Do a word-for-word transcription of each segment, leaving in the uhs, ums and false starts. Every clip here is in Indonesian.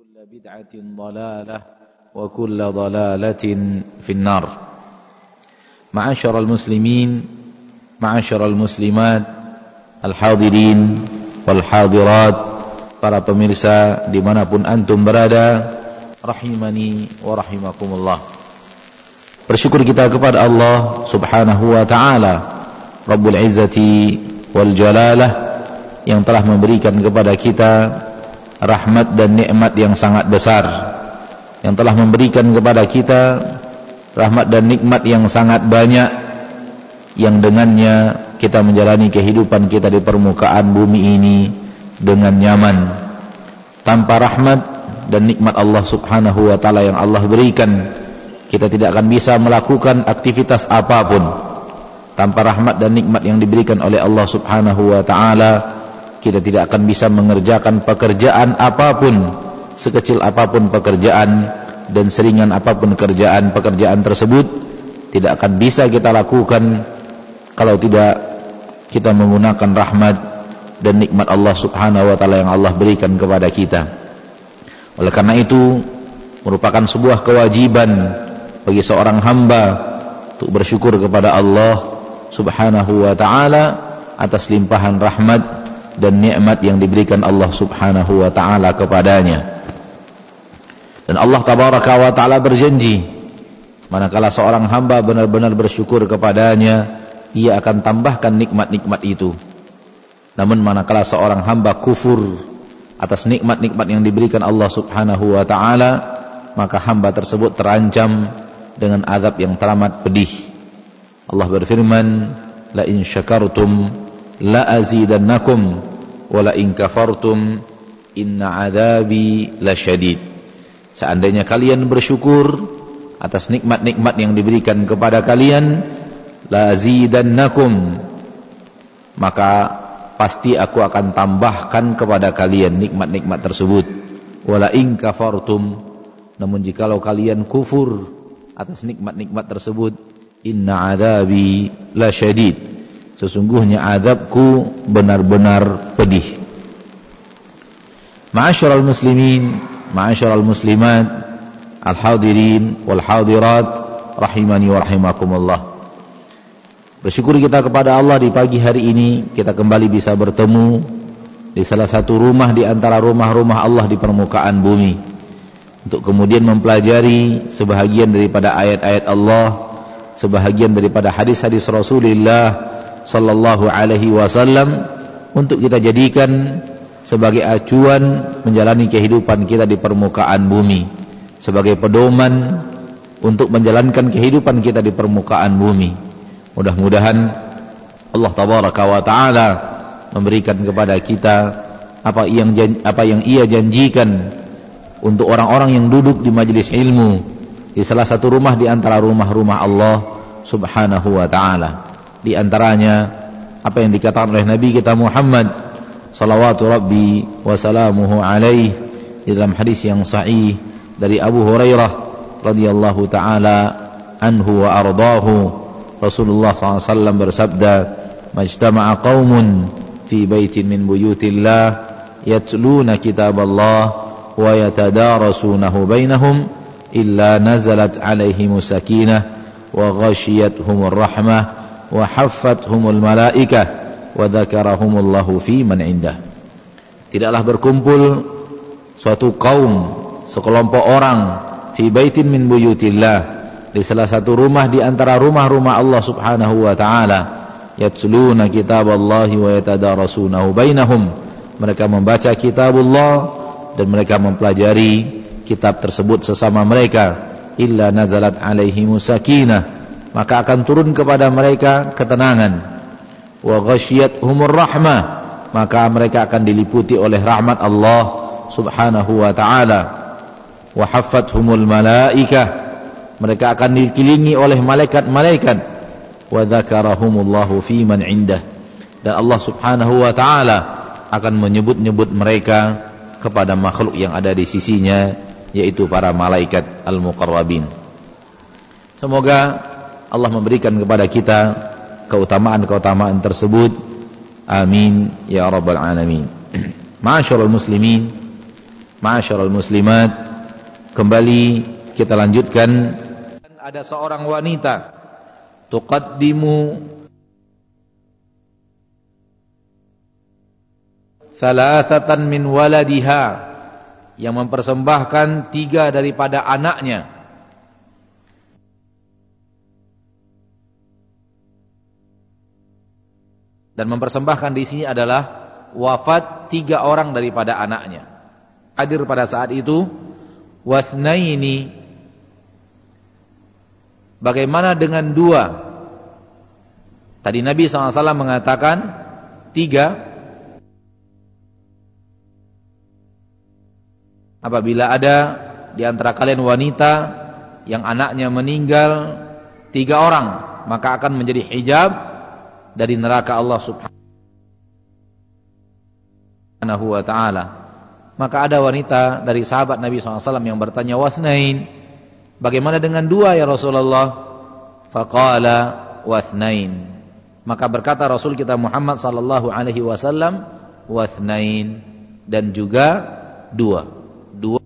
وكل بدعة ضلالة وكل ضلالة في النار. معاشر المسلمين معاشر المسlimat al-hadirin wal hadirat, para pemirsa dimanapun antum berada, rahimani wa rahimakumullah. Bersyukur kita kepada Allah subhanahu wa ta'ala, Rabbul Izzati wal Jalalah, yang telah memberikan kepada kita rahmat dan nikmat yang sangat besar, yang telah memberikan kepada kita rahmat dan nikmat yang sangat banyak, yang dengannya kita menjalani kehidupan kita di permukaan bumi ini dengan nyaman. Tanpa rahmat dan nikmat Allah subhanahu wa ta'ala yang Allah berikan, kita tidak akan bisa melakukan aktivitas apapun. Tanpa rahmat dan nikmat yang diberikan oleh Allah subhanahu wa ta'ala, kita tidak akan bisa mengerjakan pekerjaan apapun, sekecil apapun pekerjaan dan seringan apapun kerjaan pekerjaan tersebut, tidak akan bisa kita lakukan kalau tidak kita menggunakan rahmat dan nikmat Allah subhanahu wa ta'ala yang Allah berikan kepada kita. Oleh karena itu, merupakan sebuah kewajiban bagi seorang hamba untuk bersyukur kepada Allah subhanahu wa ta'ala atas limpahan rahmat dan nikmat yang diberikan Allah subhanahu wa ta'ala kepadanya. Dan Allah tabaraka wa ta'ala berjanji, manakala seorang hamba benar-benar bersyukur kepadanya, ia akan tambahkan nikmat-nikmat itu. Namun manakala seorang hamba kufur atas nikmat-nikmat yang diberikan Allah subhanahu wa ta'ala, maka hamba tersebut terancam dengan azab yang teramat pedih. Allah berfirman, la in syakartum la azidannakum wa la in kafartum inna adzabi lasyadid. Seandainya kalian bersyukur atas nikmat-nikmat yang diberikan kepada kalian, la azidannakum, maka pasti aku akan tambahkan kepada kalian nikmat-nikmat tersebut. Wa la in kafartum, namun jikalau kalian kufur atas nikmat-nikmat tersebut, inna adzabi lasyadid, sesungguhnya azabku benar-benar pedih. Ma'asyiral muslimin, ma'asyiral muslimat, al-hadirin wal hadirat, rahimani wa rahimakumullah. Bersyukur kita kepada Allah di pagi hari ini kita kembali bisa bertemu di salah satu rumah di antara rumah-rumah Allah di permukaan bumi, untuk kemudian mempelajari sebahagian daripada ayat-ayat Allah, sebahagian daripada hadis-hadis Rasulullah sallallahu alaihi wasallam, untuk kita jadikan sebagai acuan menjalani kehidupan kita di permukaan bumi, sebagai pedoman untuk menjalankan kehidupan kita di permukaan bumi. Mudah-mudahan Allah tabaraka wa ta'ala memberikan kepada kita apa yang apa yang Ia janjikan untuk orang-orang yang duduk di majelis ilmu di salah satu rumah di antara rumah-rumah Allah subhanahu wa ta'ala. Di antaranya apa yang dikatakan oleh Nabi kita Muhammad salawatu rabbi wa salamuhu alaih di dalam hadis yang sahih dari Abu Hurairah radhiyallahu ta'ala anhu wa ardahu. Rasulullah sallallahu alaihi wasallam bersabda, majtama'a qaumun fi baitin min buyutillah yatluna kitaballah wa yatadarasunahu bainahum illa nazalat alaihimus sakinah wa ghashiyatuhumur rahmah wa haffathumul malaikah wa dzakarahumullahu fi man indah. Tidaklah berkumpul suatu kaum, sekelompok orang, fi baitin min buyutillah, di salah satu rumah di antara rumah-rumah Allah subhanahu wa ta'ala, yatluna kitaballahi wa yatadarasunahu bainahum, mereka membaca kitabullah dan mereka mempelajari kitab tersebut sesama mereka, illa nazalat alaihimus sakinah, maka akan turun kepada mereka ketenangan, wa ghasyiyatuhumur rahmah, maka mereka akan diliputi oleh rahmat Allah subhanahu wa ta'ala, wa haffathumul malaikah, mereka akan dikelilingi oleh malaikat-malaikat, wa dzakarahumullahu fi man indah, dan Allah subhanahu wa ta'ala akan menyebut-nyebut mereka kepada makhluk yang ada di sisinya, yaitu para malaikat al-muqarrabin. Semoga Allah memberikan kepada kita keutamaan-keutamaan tersebut. Amin ya rabbal alamin. Ma'asyiral muslimin, Ma'asyiral muslimat, kembali kita lanjutkan. Ada seorang wanita tuqaddimu thalathatan min waladiha, yang mempersembahkan tiga daripada anaknya. Dan mempersembahkan di sini adalah wafat tiga orang daripada anaknya. Hadir pada saat itu wathnaini. Bagaimana dengan dua? Tadi Nabi shallallahu alaihi wasallam mengatakan tiga. Apabila ada di antara kalian wanita yang anaknya meninggal tiga orang, maka akan menjadi hijab dari neraka Allah Subhanahu wa ta'ala. Maka ada wanita dari sahabat Nabi shallallahu alaihi wasallam yang bertanya, wathnain, bagaimana dengan dua ya Rasulullah? Faqala wathnain. Maka berkata Rasul kita Muhammad sallallahu alaihi wasallam, wathnain, dan juga dua. Dua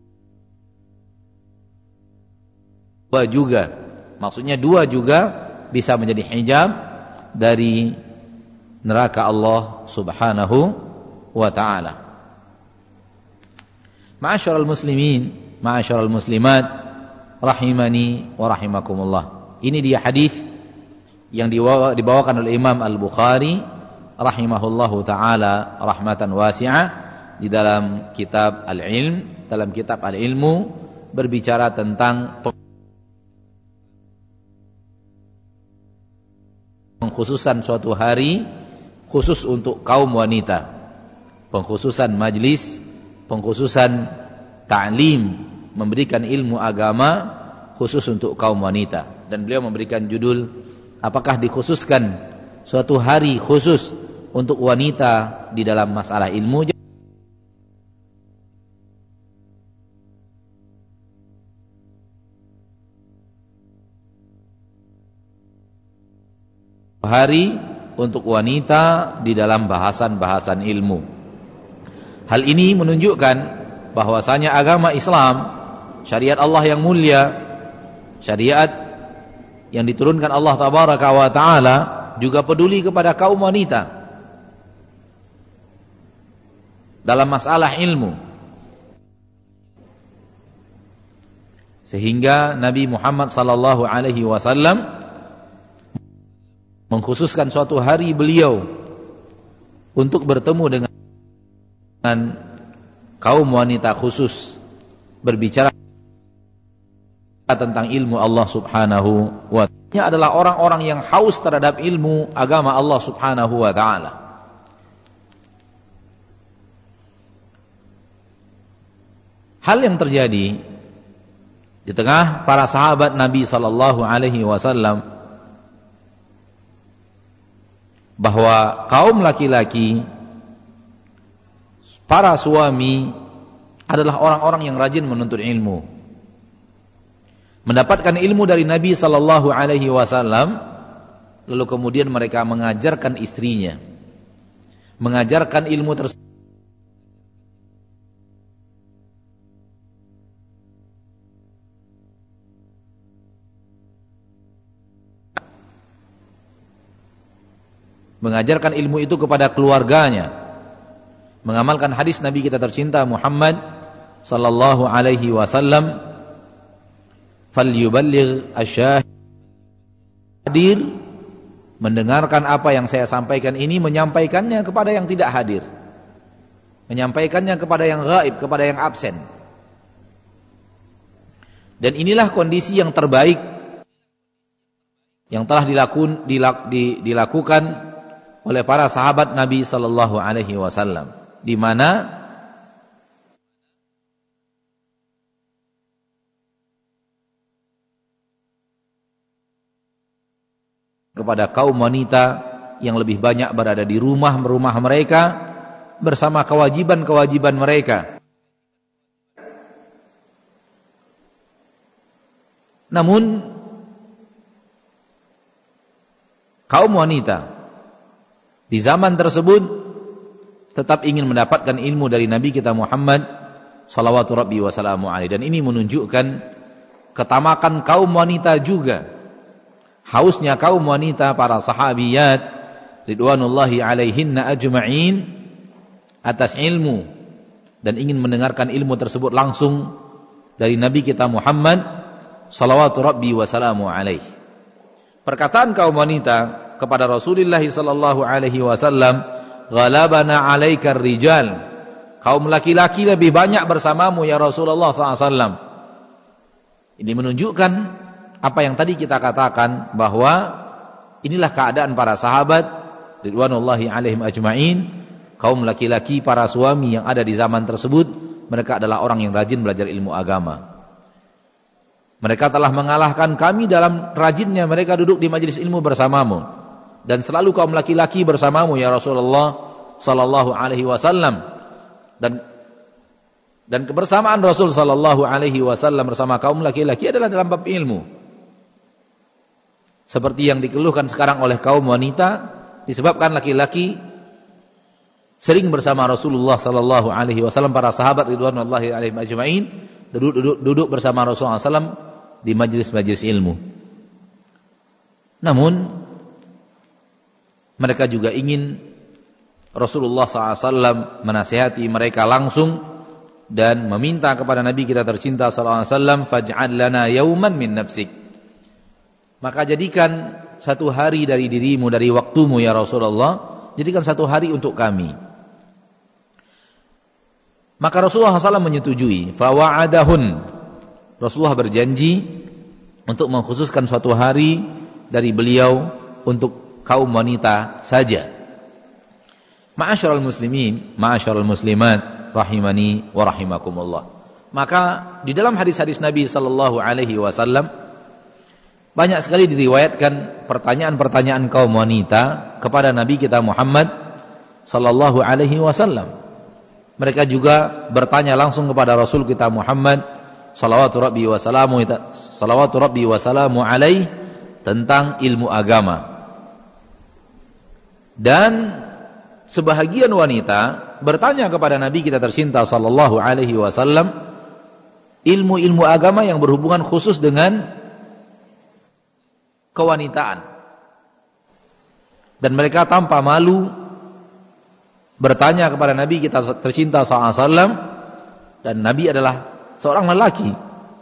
Dua juga, maksudnya dua juga bisa menjadi hijab dari neraka Allah Subhanahu wa ta'ala. Ma'asyiral muslimin, ma'asyiral muslimat, rahimani wa rahimakumullah. Ini dia hadis yang dibawakan oleh Imam Al-Bukhari rahimahullahu ta'ala rahmatan wasi'ah di dalam kitab Al-Ilm, dalam kitab Al-Ilmu, berbicara tentang pengkhususan suatu hari khusus untuk kaum wanita, pengkhususan majlis, pengkhususan ta'lim, memberikan ilmu agama khusus untuk kaum wanita. Dan beliau memberikan judul, apakah dikhususkan suatu hari khusus untuk wanita di dalam masalah ilmu? Hari untuk wanita di dalam bahasan-bahasan ilmu. Hal ini menunjukkan bahwasanya agama Islam, syariat Allah yang mulia, syariat yang diturunkan Allah tabaraka wa taala, juga peduli kepada kaum wanita dalam masalah ilmu. Sehingga Nabi Muhammad sallallahu alaihi wasallam mengkhususkan suatu hari beliau untuk bertemu dengan kaum wanita khusus, berbicara tentang ilmu Allah Subhanahu wa ta'ala. Adalah orang-orang yang haus terhadap ilmu agama Allah Subhanahu wa ta'ala. Hal yang terjadi di tengah para sahabat Nabi sallallahu alaihi wasallam, bahwa kaum laki-laki, para suami adalah orang-orang yang rajin menuntut ilmu, mendapatkan ilmu dari Nabi sallallahu alaihi wasallam, lalu kemudian mereka mengajarkan istrinya, mengajarkan ilmu tersebut mengajarkan ilmu itu kepada keluarganya, mengamalkan hadis Nabi kita tercinta Muhammad sallallahu alaihi wasallam, falyuballigh asy-syahid, mendengarkan apa yang saya sampaikan ini, menyampaikannya kepada yang tidak hadir, menyampaikannya kepada yang gaib, kepada yang absen. Dan inilah kondisi yang terbaik yang telah dilakukan, dilakukan oleh para sahabat Nabi sallallahu alaihi wasallam, di mana kepada kaum wanita yang lebih banyak berada di rumah-rumah mereka bersama kewajiban-kewajiban mereka. Namun kaum wanita di zaman tersebut tetap ingin mendapatkan ilmu dari Nabi kita Muhammad salawatu rabbi wa salamu alaihi. Dan ini menunjukkan ketamakan kaum wanita juga, hausnya kaum wanita para sahabiyat ridwanullahi alaihinna ajma'in atas ilmu dan ingin mendengarkan ilmu tersebut langsung dari Nabi kita Muhammad salawatu rabbi wa salamu alaihi. Perkataan kaum wanita kepada Rasulullah sallallahu alaihi wasallam, "Ghalabana 'alaikar rijal." Kaum laki-laki lebih banyak bersamamu ya Rasulullah sallallahu alaihi wasallam. Ini menunjukkan apa yang tadi kita katakan, bahwa inilah keadaan para sahabat ridwanullahi alaihim ajma'in. Kaum laki-laki para suami yang ada di zaman tersebut, mereka adalah orang yang rajin belajar ilmu agama. Mereka telah mengalahkan kami dalam rajinnya mereka duduk di majelis ilmu bersamamu, dan selalu kaum laki-laki bersamamu ya Rasulullah sallallahu alaihi wasallam. Dan dan kebersamaan Rasul sallallahu alaihi wasallam bersama kaum laki-laki adalah dalam bab ilmu. Seperti yang dikeluhkan sekarang oleh kaum wanita, disebabkan laki-laki sering bersama Rasulullah sallallahu alaihi wasallam, para sahabat ridwanullahi alaihim ajma'in duduk-duduk duduk bersama Rasulullah sallallahu alaihi wasallam di majelis-majelis ilmu. Namun mereka juga ingin Rasulullah sallallahu alaihi wasallam menasihati mereka langsung dan meminta kepada Nabi kita tercinta sallallahu alaihi wasallam, "Faj'al lana yauman min nafsik." Maka jadikan satu hari dari dirimu, dari waktumu ya Rasulullah, jadikan satu hari untuk kami. Maka Rasulullah sallallahu alaihi wasallam menyetujui. Fawa'adahun. Rasulullah berjanji untuk mengkhususkan suatu hari dari beliau untuk kaum wanita saja. Ma'asyiral muslimin, ma'asyiral muslimat, rahimani wa rahimakumullah. Maka di dalam hadis-hadis Nabi sallallahu alaihi wasallam banyak sekali diriwayatkan pertanyaan-pertanyaan kaum wanita kepada Nabi kita Muhammad sallallahu alaihi wasallam. Mereka juga bertanya langsung kepada Rasul kita Muhammad salawatu rabbi wa salamu salawatu rabbi wa salamu alaihi tentang ilmu agama. Dan sebahagian wanita bertanya kepada Nabi kita tercinta sallallahu alaihi wasallam ilmu-ilmu agama yang berhubungan khusus dengan kewanitaan. Dan mereka tanpa malu bertanya kepada Nabi kita tercinta sallallahu alaihi wasallam, dan Nabi adalah seorang lelaki.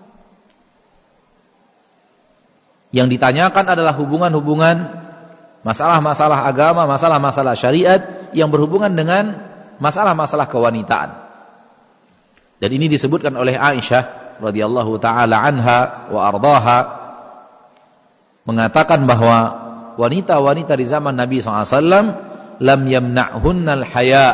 Yang ditanyakan adalah hubungan-hubungan masalah-masalah agama, masalah-masalah syariat yang berhubungan dengan masalah-masalah kewanitaan. Dan ini disebutkan oleh Aisyah radhiyallahu taala anha wa ardhaha, mengatakan bahwa wanita-wanita di zaman Nabi sallallahu alaihi wasallam lam yamna'hunnal haya.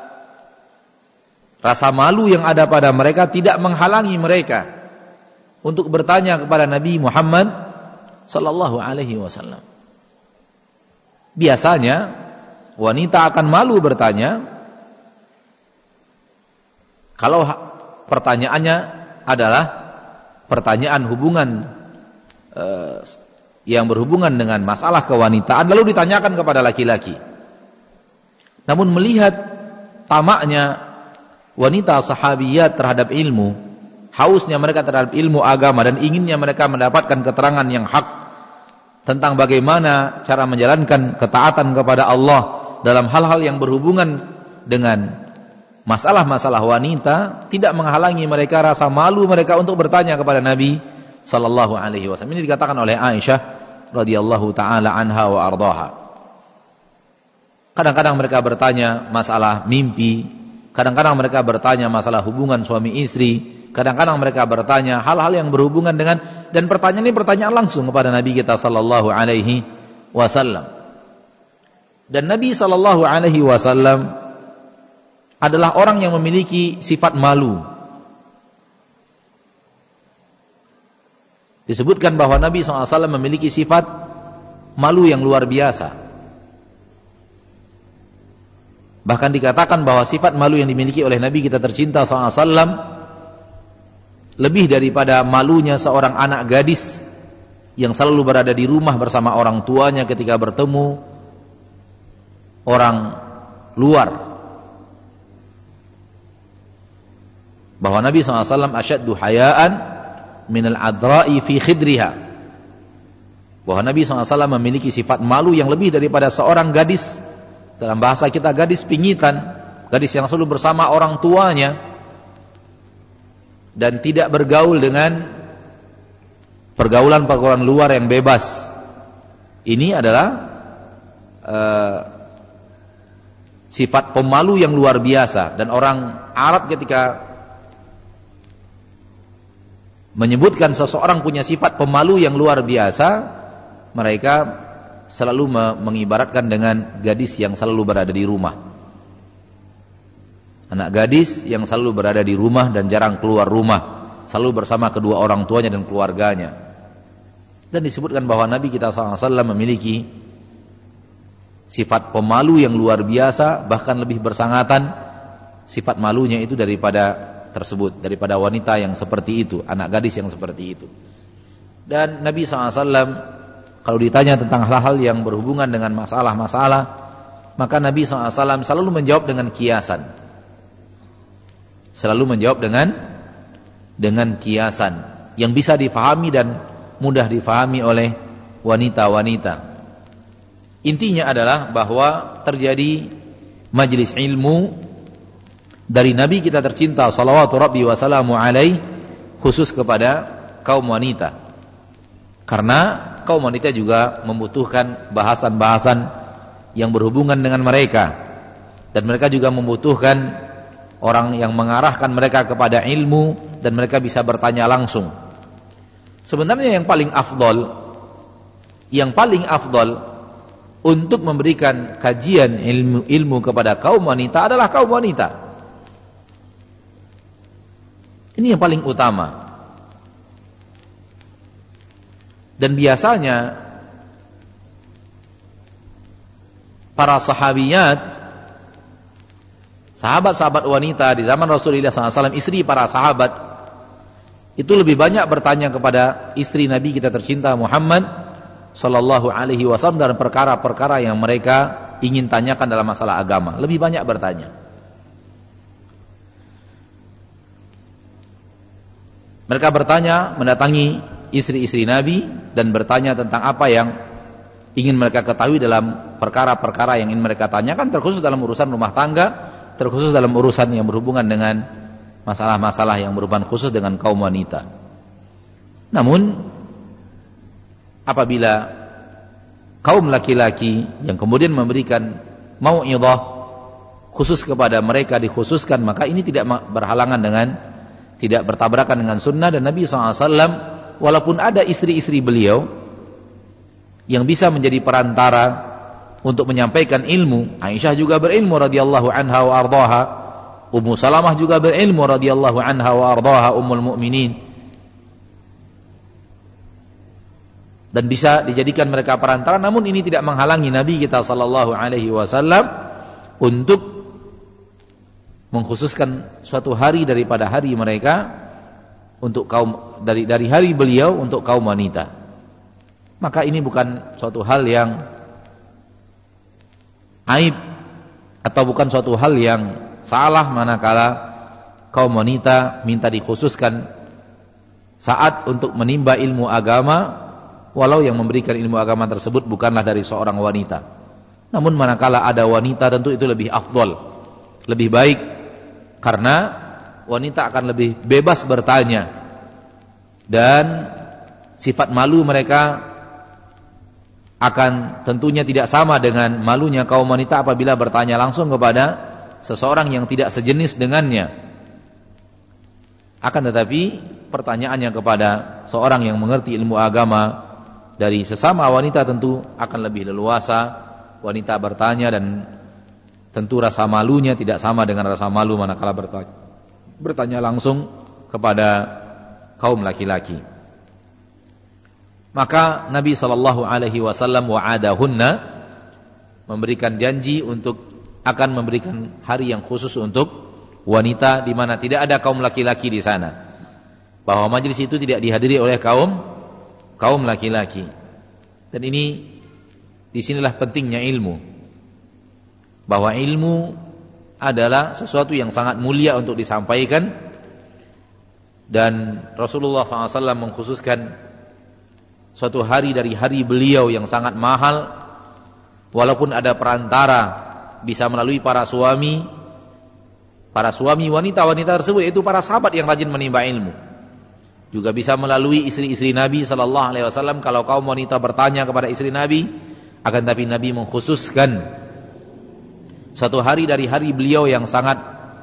Rasa malu yang ada pada mereka tidak menghalangi mereka untuk bertanya kepada Nabi Muhammad sallallahu alaihi wasallam. Biasanya wanita akan malu bertanya kalau pertanyaannya adalah pertanyaan hubungan eh, yang berhubungan dengan masalah kewanitaan, lalu ditanyakan kepada laki-laki. Namun melihat tamaknya wanita sahabiyat terhadap ilmu, hausnya mereka terhadap ilmu agama, dan inginnya mereka mendapatkan keterangan yang hak tentang bagaimana cara menjalankan ketaatan kepada Allah dalam hal-hal yang berhubungan dengan masalah-masalah wanita, tidak menghalangi mereka rasa malu mereka untuk bertanya kepada Nabi sallallahu alaihi wasallam. Ini dikatakan oleh Aisyah radhiyallahu taala anha wa ardhaha. Kadang-kadang mereka bertanya masalah mimpi, kadang-kadang mereka bertanya masalah hubungan suami istri, kadang-kadang mereka bertanya hal-hal yang berhubungan dengan, dan pertanyaan ini pertanyaan langsung kepada Nabi kita sallallahu alaihi wasallam. Dan Nabi sallallahu alaihi wasallam adalah orang yang memiliki sifat malu. Disebutkan bahwa Nabi sallallahu alaihi wasallam memiliki sifat malu yang luar biasa. Bahkan dikatakan bahwa sifat malu yang dimiliki oleh Nabi kita tercinta sallallahu alaihi wasallam lebih daripada malunya seorang anak gadis yang selalu berada di rumah bersama orang tuanya ketika bertemu orang luar. bahwa Nabi shallallahu alaihi wasallam asyaddu hayaan minal adra'i fi khidriha, bahwa Nabi shallallahu alaihi wasallam memiliki sifat malu yang lebih daripada seorang gadis, dalam bahasa kita gadis pingitan, gadis yang selalu bersama orang tuanya dan tidak bergaul dengan pergaulan-pergaulan luar yang bebas. Ini adalah uh, sifat pemalu yang luar biasa, dan orang Arab ketika menyebutkan seseorang punya sifat pemalu yang luar biasa, mereka selalu mengibaratkan dengan gadis yang selalu berada di rumah. Anak gadis yang selalu berada di rumah dan jarang keluar rumah, selalu bersama kedua orang tuanya dan keluarganya. Dan disebutkan bahwa Nabi kita shallallahu alaihi wasallam memiliki sifat pemalu yang luar biasa, bahkan lebih bersangatan sifat malunya itu daripada tersebut, daripada wanita yang seperti itu, anak gadis yang seperti itu. Dan Nabi shallallahu alaihi wasallam kalau ditanya tentang hal-hal yang berhubungan dengan masalah-masalah, maka Nabi shallallahu alaihi wasallam selalu menjawab dengan kiasan, selalu menjawab dengan dengan kiasan yang bisa difahami dan mudah difahami oleh wanita-wanita. Intinya adalah bahwa terjadi majelis ilmu dari Nabi kita tercinta salawatu rabbi wa salamu alaih khusus kepada kaum wanita, karena kaum wanita juga membutuhkan bahasan-bahasan yang berhubungan dengan mereka, dan mereka juga membutuhkan orang yang mengarahkan mereka kepada ilmu, dan mereka bisa bertanya langsung. Sebenarnya yang paling afdol yang paling afdol untuk memberikan kajian ilmu, ilmu kepada kaum wanita adalah kaum wanita. Ini yang paling utama. Dan biasanya para sahabiyat, sahabat-sahabat wanita di zaman Rasulullah shallallahu alaihi wasallam, istri para sahabat, itu lebih banyak bertanya kepada istri Nabi kita tercinta Muhammad sallallahu alaihi wasallam dalam perkara-perkara yang mereka ingin tanyakan dalam masalah agama. Lebih banyak bertanya. Mereka bertanya, mendatangi istri-istri Nabi dan bertanya tentang apa yang ingin mereka ketahui dalam perkara-perkara yang ingin mereka tanyakan, terkhusus dalam urusan rumah tangga, terkhusus dalam urusan yang berhubungan dengan masalah-masalah yang berhubungan khusus dengan kaum wanita. Namun apabila kaum laki-laki yang kemudian memberikan mau'idhah khusus kepada mereka dikhususkan, maka ini tidak berhalangan dengan, tidak bertabrakan dengan sunnah. Dan Nabi shallallahu alaihi wasallam walaupun ada istri-istri beliau yang bisa menjadi perantara untuk menyampaikan ilmu, Aisyah juga berilmu radhiyallahu anha wa ardhaha, Ummu Salamah juga berilmu radhiyallahu anha wa ardhaha ummul mukminin, dan bisa dijadikan mereka perantara. Namun ini tidak menghalangi Nabi kita sallallahu alaihi wasallam untuk mengkhususkan suatu hari daripada hari mereka untuk kaum, dari dari hari beliau untuk kaum wanita. Maka ini bukan suatu hal yang aib atau bukan suatu hal yang salah manakala kaum wanita minta dikhususkan saat untuk menimba ilmu agama, walau yang memberikan ilmu agama tersebut bukanlah dari seorang wanita. Namun manakala ada wanita, tentu itu lebih afdol, lebih baik, karena wanita akan lebih bebas bertanya, dan sifat malu mereka akan tentunya tidak sama dengan malunya kaum wanita apabila bertanya langsung kepada seseorang yang tidak sejenis dengannya. Akan tetapi pertanyaannya kepada seorang yang mengerti ilmu agama dari sesama wanita tentu akan lebih leluasa wanita bertanya, dan tentu rasa malunya tidak sama dengan rasa malu manakala bertanya, bertanya langsung kepada kaum laki-laki. Maka Nabi sallallahu alaihi wasallam wa'adahunna, memberikan janji untuk akan memberikan hari yang khusus untuk wanita di mana tidak ada kaum laki-laki di sana, bahwa majelis itu tidak dihadiri oleh kaum kaum laki-laki. Dan ini disinilah pentingnya ilmu, bahwa ilmu adalah sesuatu yang sangat mulia untuk disampaikan, Dan Rasulullah shallallahu alaihi wasallam mengkhususkan suatu hari dari hari beliau yang sangat mahal, walaupun ada perantara bisa melalui para suami, para suami wanita-wanita tersebut, yaitu para sahabat yang rajin menimba ilmu. Juga bisa melalui istri-istri Nabi sallallahu alaihi wasallam kalau kaum wanita bertanya kepada istri Nabi, akan tapi Nabi mengkhususkan suatu hari dari hari beliau yang sangat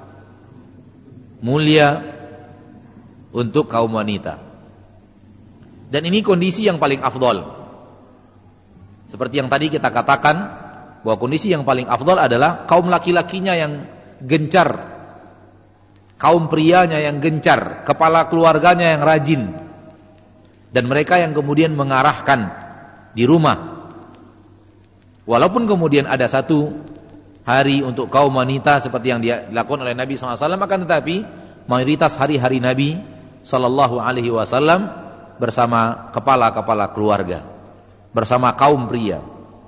mulia untuk kaum wanita. Dan ini kondisi yang paling afdol. Seperti yang tadi kita katakan, bahwa kondisi yang paling afdol adalah kaum laki-lakinya yang gencar, kaum prianya yang gencar, kepala keluarganya yang rajin, dan mereka yang kemudian mengarahkan di rumah. Walaupun kemudian ada satu hari untuk kaum wanita seperti yang dilakukan oleh Nabi shallallahu alaihi wasallam, akan tetapi mayoritas hari-hari Nabi sallallahu alaihi wasallam bersama kepala-kepala keluarga, bersama kaum pria.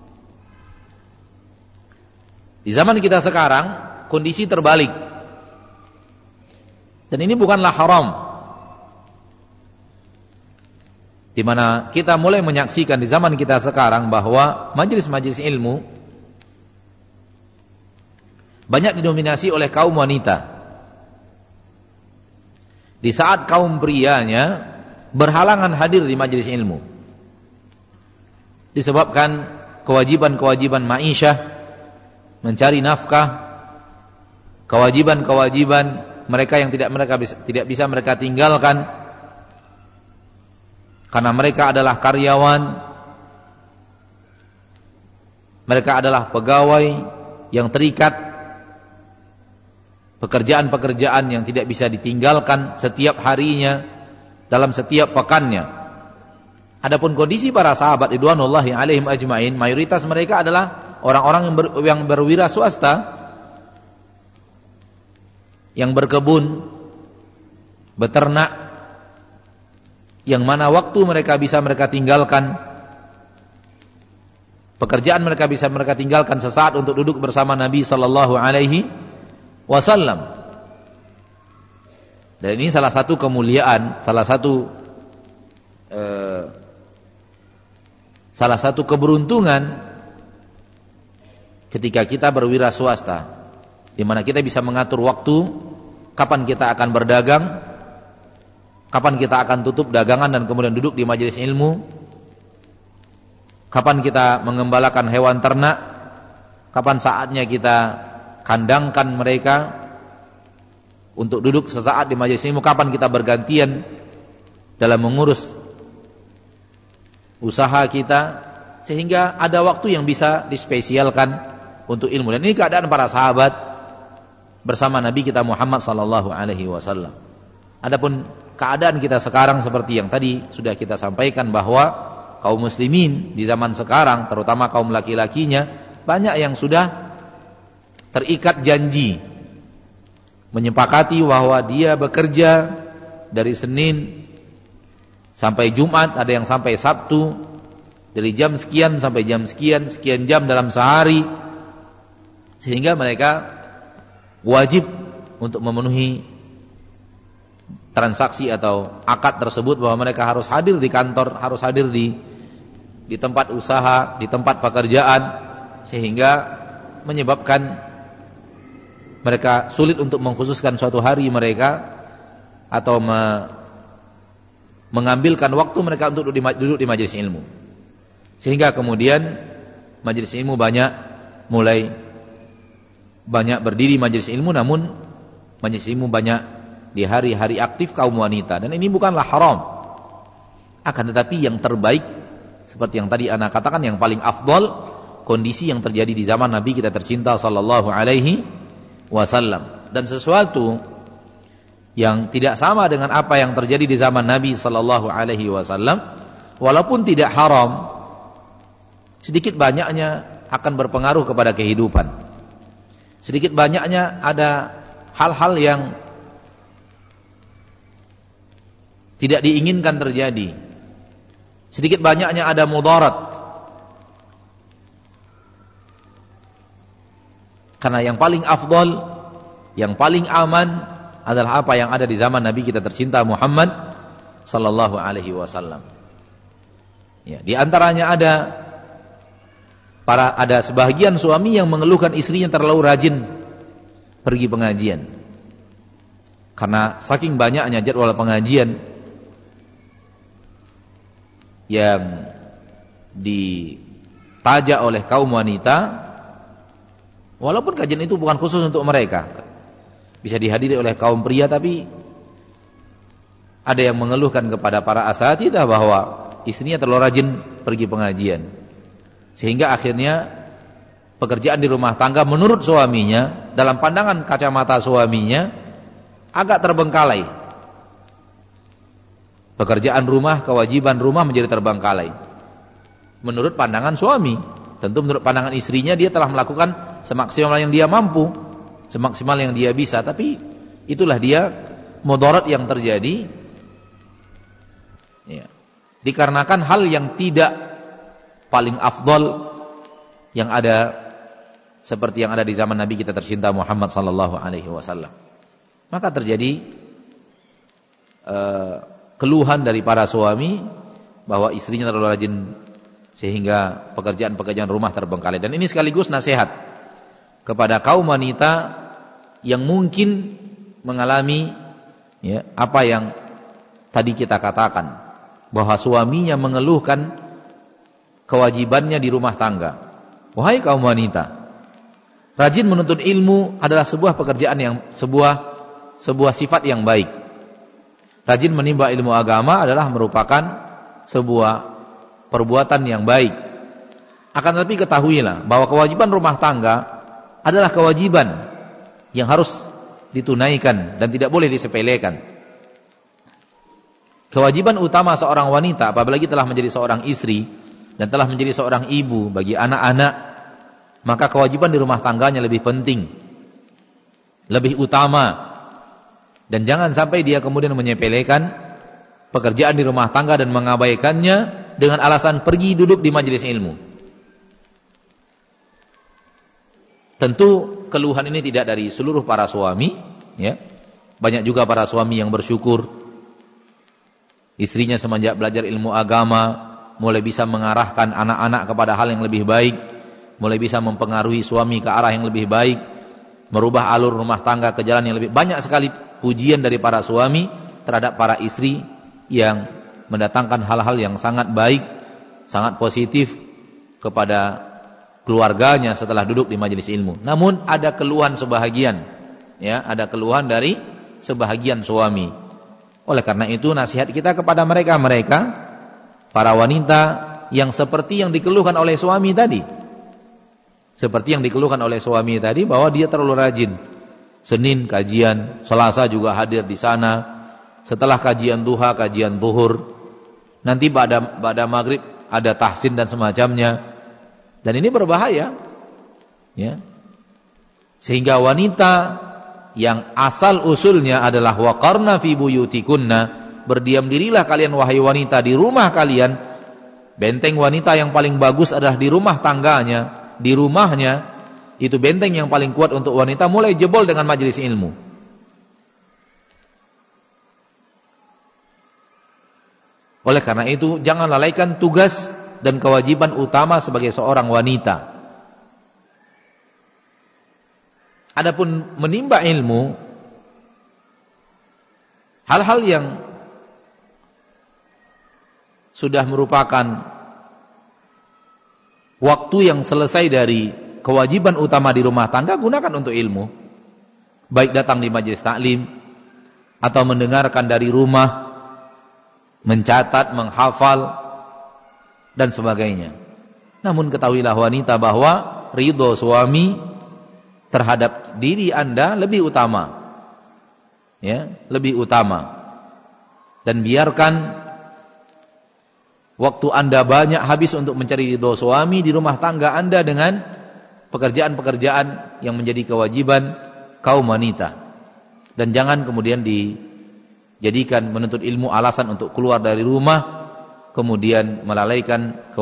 Di zaman kita sekarang kondisi terbalik. Dan ini bukanlah haram, di mana kita mulai menyaksikan di zaman kita sekarang bahwa majelis-majelis ilmu banyak didominasi oleh kaum wanita. Di saat kaum prianya berhalangan hadir di majelis ilmu disebabkan kewajiban-kewajiban ma'isyah, mencari nafkah, kewajiban-kewajiban mereka yang tidak mereka bisa, tidak bisa mereka tinggalkan karena mereka adalah karyawan, mereka adalah pegawai yang terikat, pekerjaan-pekerjaan yang tidak bisa ditinggalkan setiap harinya, dalam setiap pekannya. Adapun kondisi para sahabat ridwanullahi alaihim ajmain, mayoritas mereka adalah orang-orang yang, ber, yang berwira swasta, yang berkebun, beternak, yang mana waktu mereka bisa mereka tinggalkan, pekerjaan mereka bisa mereka tinggalkan sesaat untuk duduk bersama Nabi sallallahu alaihi wasallam. Dan ini salah satu kemuliaan, salah satu eh, salah satu keberuntungan ketika kita berwira swasta, di mana kita bisa mengatur waktu, kapan kita akan berdagang, kapan kita akan tutup dagangan dan kemudian duduk di majelis ilmu, kapan kita mengembalakan hewan ternak, kapan saatnya kita kandangkan mereka untuk duduk sesaat di majelis ilmu, kapan kita bergantian dalam mengurus usaha kita, sehingga ada waktu yang bisa dispesialkan untuk ilmu. Dan ini keadaan para sahabat bersama Nabi kita Muhammad sallallahu alaihi wasallam. Adapun keadaan kita sekarang seperti yang tadi sudah kita sampaikan, bahwa kaum muslimin di zaman sekarang, terutama kaum laki-lakinya, banyak yang sudah terikat janji, menyepakati bahwa dia bekerja dari Senin sampai Jumat, ada yang sampai Sabtu, dari jam sekian sampai jam sekian, sekian jam dalam sehari, sehingga mereka wajib untuk memenuhi transaksi atau akad tersebut, bahwa mereka harus hadir di kantor, harus hadir di di tempat usaha, di tempat pekerjaan, sehingga menyebabkan mereka sulit untuk mengkhususkan suatu hari mereka atau me, mengambilkan waktu mereka untuk duduk di, duduk di majelis ilmu. Sehingga kemudian majelis ilmu banyak mulai banyak berdiri majelis ilmu, namun majelis ilmu banyak di hari-hari aktif kaum wanita. Dan ini bukanlah haram, akan tetapi yang terbaik seperti yang tadi ana katakan, yang paling afdal kondisi yang terjadi di zaman Nabi kita tercinta sallallahu alaihi wasallam, dan sesuatu yang tidak sama dengan apa yang terjadi di zaman Nabi sallallahu alaihi wasallam, walaupun tidak haram, sedikit banyaknya akan berpengaruh kepada kehidupan. Sedikit banyaknya ada hal-hal yang tidak diinginkan terjadi. Sedikit banyaknya ada mudarat. Karena yang paling afdal, yang paling aman, adalah apa yang ada di zaman Nabi kita tercinta Muhammad sallallahu alaihi wasallam. Ya, di antaranya ada para ada sebahagian suami yang mengeluhkan istrinya terlalu rajin pergi pengajian. Karena saking banyaknya jadwal pengajian yang ditajak oleh kaum wanita, walaupun kajian itu bukan khusus untuk mereka, bisa dihadiri oleh kaum pria, tapi ada yang mengeluhkan kepada para asatidzah bahwa istrinya terlalu rajin pergi pengajian, sehingga akhirnya pekerjaan di rumah tangga menurut suaminya, dalam pandangan kacamata suaminya, agak terbengkalai. Pekerjaan rumah, kewajiban rumah menjadi terbengkalai menurut pandangan suami. Tentu menurut pandangan istrinya dia telah melakukan semaksimal yang dia mampu, semaksimal yang dia bisa, tapi itulah dia mudarat yang terjadi ya, dikarenakan hal yang tidak paling afdal yang ada seperti yang ada di zaman Nabi kita tercinta Muhammad sallallahu alaihi wasallam. Maka terjadi uh, keluhan dari para suami bahwa istrinya terlalu rajin sehingga pekerjaan-pekerjaan rumah terbengkalai. Dan ini sekaligus nasihat kepada kaum wanita yang mungkin mengalami ya, apa yang tadi kita katakan, bahwa suaminya mengeluhkan kewajibannya di rumah tangga. Wahai kaum wanita, rajin menuntut ilmu adalah sebuah pekerjaan yang sebuah sebuah sifat yang baik. Rajin menimba ilmu agama adalah merupakan sebuah perbuatan yang baik. Akan tetapi ketahuilah bahwa kewajiban rumah tangga adalah kewajiban yang harus ditunaikan dan tidak boleh disepelekan. Kewajiban utama seorang wanita, apalagi telah menjadi seorang istri dan telah menjadi seorang ibu bagi anak-anak, maka kewajiban di rumah tangganya lebih penting, lebih utama. Dan jangan sampai dia kemudian menyepelekan pekerjaan di rumah tangga dan mengabaikannya dengan alasan pergi duduk di majelis ilmu. Tentu keluhan ini tidak dari seluruh para suami, ya. Banyak juga para suami yang bersyukur istrinya semenjak belajar ilmu agama mulai bisa mengarahkan anak-anak kepada hal yang lebih baik, mulai bisa mempengaruhi suami ke arah yang lebih baik, merubah alur rumah tangga ke jalan yang lebih. Banyak sekali pujian dari para suami terhadap para istri yang mendatangkan hal-hal yang sangat baik, sangat positif kepada keluarganya setelah duduk di majelis ilmu. Namun ada keluhan sebahagian, ya, ada keluhan dari sebahagian suami. Oleh karena itu nasihat kita kepada mereka-mereka para wanita yang seperti yang dikeluhkan oleh suami tadi. Seperti yang dikeluhkan oleh suami tadi bahwa dia terlalu rajin. Senin kajian, Selasa juga hadir di sana. Setelah kajian duha, kajian zuhur. Nanti pada pada maghrib ada tahsin dan semacamnya. Dan ini berbahaya. Ya. Sehingga wanita yang asal usulnya adalah waqarna fi buyutikunna, berdiam dirilah kalian wahai wanita di rumah kalian. Benteng wanita yang paling bagus adalah di rumah tangganya, di rumahnya. Itu benteng yang paling kuat untuk wanita mulai jebol dengan majelis ilmu. Oleh karena itu jangan lalaikan tugas dan kewajiban utama sebagai seorang wanita. Adapun menimba ilmu, hal-hal yang sudah merupakan waktu yang selesai dari kewajiban utama di rumah tangga, gunakan untuk ilmu. Baik datang di majelis taklim atau mendengarkan dari rumah, mencatat, menghafal dan sebagainya. Namun ketahuilah wanita bahwa ridho suami terhadap diri Anda lebih utama. Ya, lebih utama. Dan biarkan waktu Anda banyak habis untuk mencari ridho suami di rumah tangga Anda dengan pekerjaan-pekerjaan yang menjadi kewajiban kaum wanita. Dan jangan kemudian dijadikan menuntut ilmu alasan untuk keluar dari rumah, kemudian melalaikan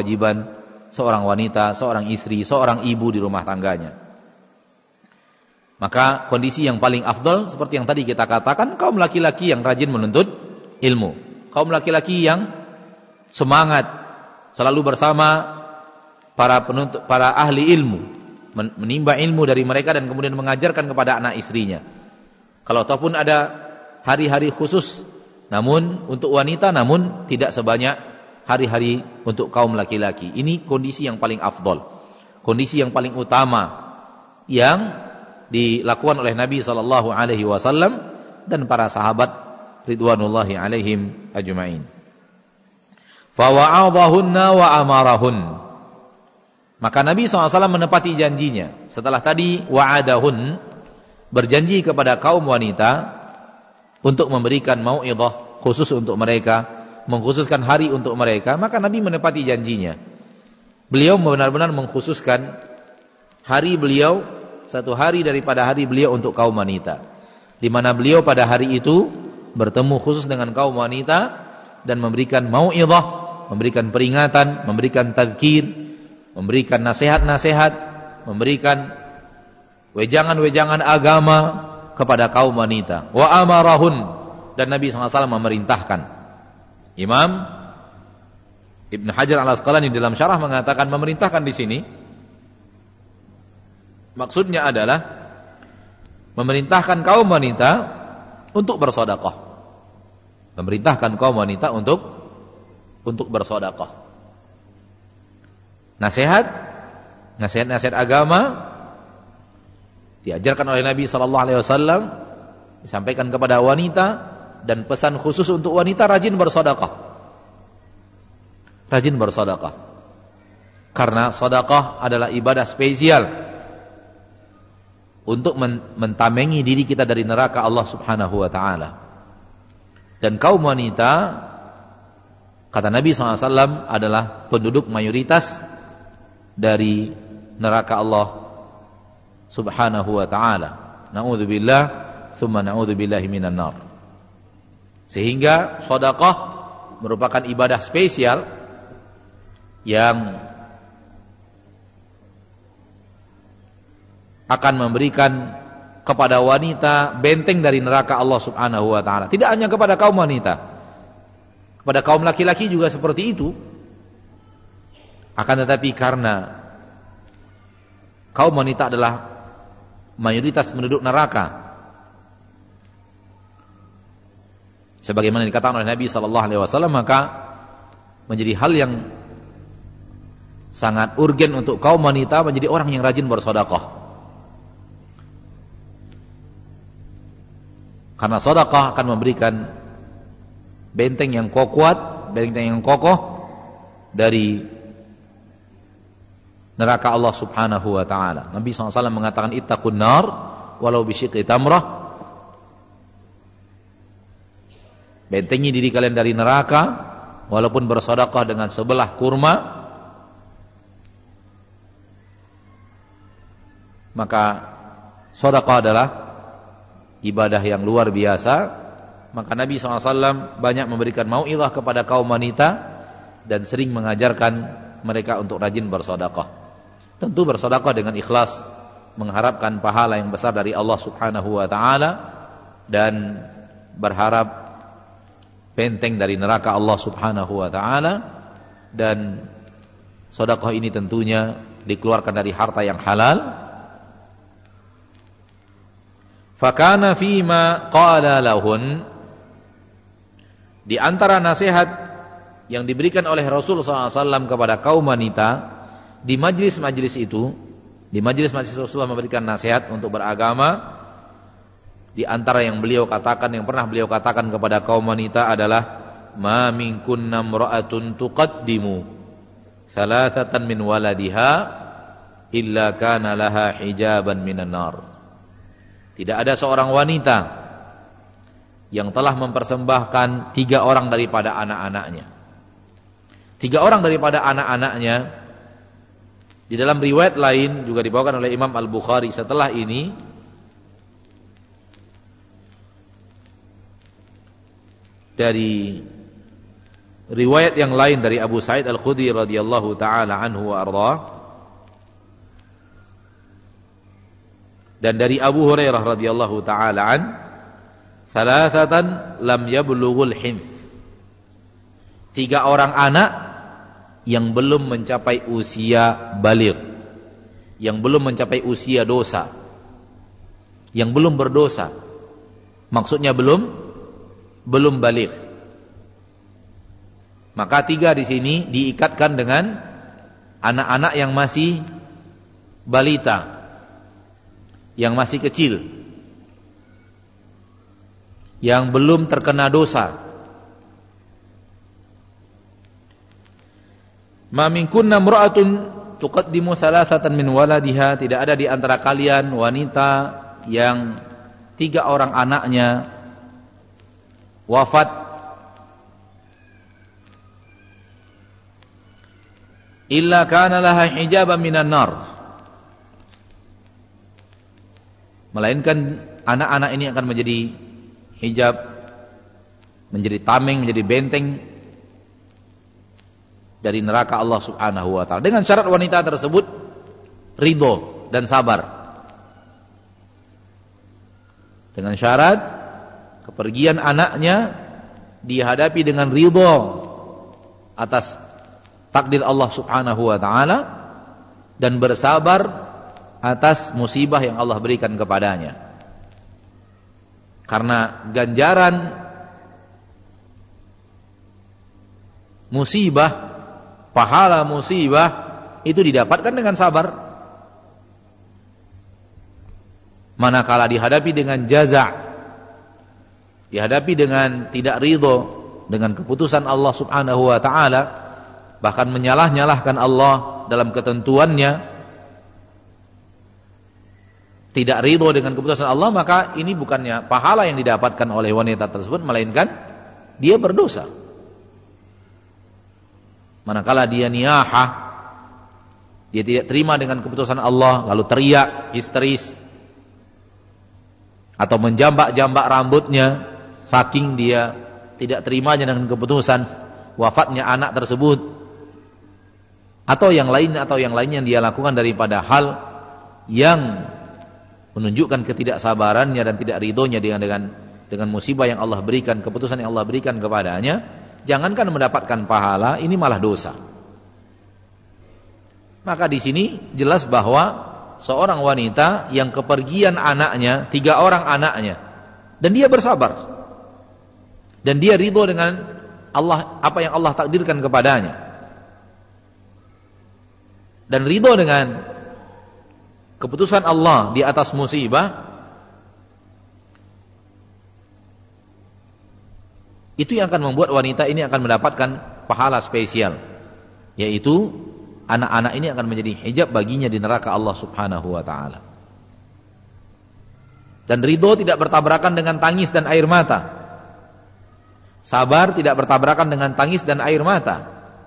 kewajiban-kewajiban seorang wanita, seorang istri, seorang ibu di rumah tangganya. Maka kondisi yang paling afdal seperti yang tadi kita katakan, kaum laki-laki yang rajin menuntut ilmu, kaum laki-laki yang semangat selalu bersama para penuntut, para ahli ilmu, menimba ilmu dari mereka dan kemudian mengajarkan kepada anak istrinya. Kalau ataupun ada hari-hari khusus namun untuk wanita, namun tidak sebanyak hari-hari untuk kaum laki-laki. Ini kondisi yang paling afdal, kondisi yang paling utama yang dilakukan oleh Nabi sallallahu alaihi wasallam dan para sahabat ridwanullahi alaihim ajma'in. Fa wa'adahunna wa amarahun. Maka Nabi sallallahu alaihi wasallam menepati janjinya. Setelah tadi wa'adahun, berjanji kepada kaum wanita untuk memberikan mau'idhah khusus untuk mereka, mengkhususkan hari untuk mereka, maka Nabi menepati janjinya. Beliau benar-benar mengkhususkan hari beliau, satu hari daripada hari beliau untuk kaum wanita, di mana beliau pada hari itu bertemu khusus dengan kaum wanita dan memberikan mau'idhah, memberikan peringatan, memberikan tadzkir, memberikan nasihat-nasihat, memberikan wejangan-wejangan agama kepada kaum wanita. Wa amarahun, dan Nabi sallallahu alaihi wasallam memerintahkan. Imam Ibn Hajar Al-Asqalani dalam syarah mengatakan memerintahkan di sini maksudnya adalah memerintahkan kaum wanita untuk bersedekah. Memerintahkan kaum wanita untuk untuk bersedekah. Nasihat, nasihat-nasihat agama diajarkan oleh Nabi sallallahu alaihi wasallam, disampaikan kepada wanita, dan pesan khusus untuk wanita rajin bersedekah. Rajin bersedekah. Karena sedekah adalah ibadah spesial untuk mentamengi diri kita dari neraka Allah Subhanahu wa taala. Dan kaum wanita, kata Nabi sallallahu alaihi wasallam, adalah penduduk mayoritas dari neraka Allah Subhanahu wa taala. Na'udzubillah, tsumma na'udzubillahi minan nar. Sehingga sedekah merupakan ibadah spesial yang akan memberikan kepada wanita benteng dari neraka Allah Subhanahu wa taala. Tidak hanya kepada kaum wanita, kepada kaum laki-laki juga seperti itu. Akan tetapi karena kaum wanita adalah mayoritas penduduk neraka, sebagaimana dikatakan oleh Nabi sallallahu alaihi wasallam, maka menjadi hal yang sangat urgen untuk kaum wanita menjadi orang yang rajin bersedekah. Karena sedekah akan memberikan benteng yang kuat, benteng yang kokoh dari neraka Allah Subhanahu wa taala. Nabi sallallahu alaihi wasallam mengatakan ittaqun nar walau bisyiqqi tamrah. Bentengi diri kalian dari neraka walaupun bersedekah dengan sebelah kurma. Maka sedekah adalah ibadah yang luar biasa. Maka Nabi sallallahu alaihi wasallam banyak memberikan mau'izah kepada kaum wanita dan sering mengajarkan mereka untuk rajin bersedekah. Tentu bersedekah dengan ikhlas, mengharapkan pahala yang besar dari Allah Subhanahu wa taala dan berharap benteng dari neraka Allah Subhanahu wa taala. Dan sedekah ini tentunya dikeluarkan dari harta yang halal. Fakana fima qala lahun, di antara nasihat yang diberikan oleh Rasul sallallahu alaihi wasallam kepada kaum wanita di majlis-majlis itu, di majlis-majlis Rasulullah memberikan nasihat untuk beragama, di antara yang beliau katakan, yang pernah beliau katakan kepada kaum wanita adalah ma minkunna imra'atun tuqaddimu thalathatan min waladiha illa kana laha hijaban minan nar. Tidak ada seorang wanita yang telah mempersembahkan tiga orang daripada anak-anaknya. Tiga orang daripada anak-anaknya. Di dalam riwayat lain juga dibawakan oleh Imam Al-Bukhari setelah ini, dari riwayat yang lain dari Abu Sa'id Al-Khudri radhiyallahu taala anhu wa ardhah, Dan dari Abu Hurairah radhiyallahu taala an, "Thalathatan lam yablughul hinf." Tiga orang anak yang belum mencapai usia baligh, yang belum mencapai usia dosa, yang belum berdosa. Maksudnya belum belum baligh. Maka tiga di sini diikatkan dengan anak-anak yang masih balita, yang masih kecil, yang belum terkena dosa. Ma minkunna imra'atun tuqaddimu thalathatan min waladiha, tidak ada di antara kalian wanita yang tiga orang anaknya wafat illa kana laha hijaban minan nar, melainkan anak-anak ini akan menjadi hijab, menjadi tameng, menjadi benteng dari neraka Allah Subhanahu wa taala. Dengan syarat wanita tersebut ridho dan sabar. Dengan syarat kepergian anaknya dihadapi dengan ridho atas takdir Allah Subhanahu wa taala dan bersabar atas musibah yang Allah berikan kepadanya. Karena ganjaran musibah, pahala musibah itu didapatkan dengan sabar. Manakala dihadapi dengan jaza', dihadapi dengan tidak ridho dengan keputusan Allah Subhanahu wa taala, bahkan menyalah-nyalahkan Allah dalam ketentuannya, tidak ridho dengan keputusan Allah, maka ini bukannya pahala yang didapatkan oleh wanita tersebut, melainkan dia berdosa. Manakala dia niyahah, dia tidak terima dengan keputusan Allah, lalu teriak histeris atau menjambak-jambak rambutnya saking dia tidak terimanya dengan keputusan wafatnya anak tersebut, atau yang lainnya atau yang lainnya yang dia lakukan daripada hal yang menunjukkan ketidaksabarannya dan tidak ridhonya dengan dengan dengan musibah yang Allah berikan, keputusan yang Allah berikan kepadanya. Jangankan mendapatkan pahala, ini malah dosa. Maka di sini jelas bahwa seorang wanita yang kepergian anaknya, tiga orang anaknya, dan dia bersabar, dan dia ridho dengan Allah, apa yang Allah takdirkan kepadanya, dan ridho dengan keputusan Allah di atas musibah, itu yang akan membuat wanita ini akan mendapatkan pahala spesial, yaitu anak-anak ini akan menjadi hijab baginya di neraka Allah Subhanahu wa taala. Dan ridho tidak bertabrakan dengan tangis dan air mata. Sabar tidak bertabrakan dengan tangis dan air mata.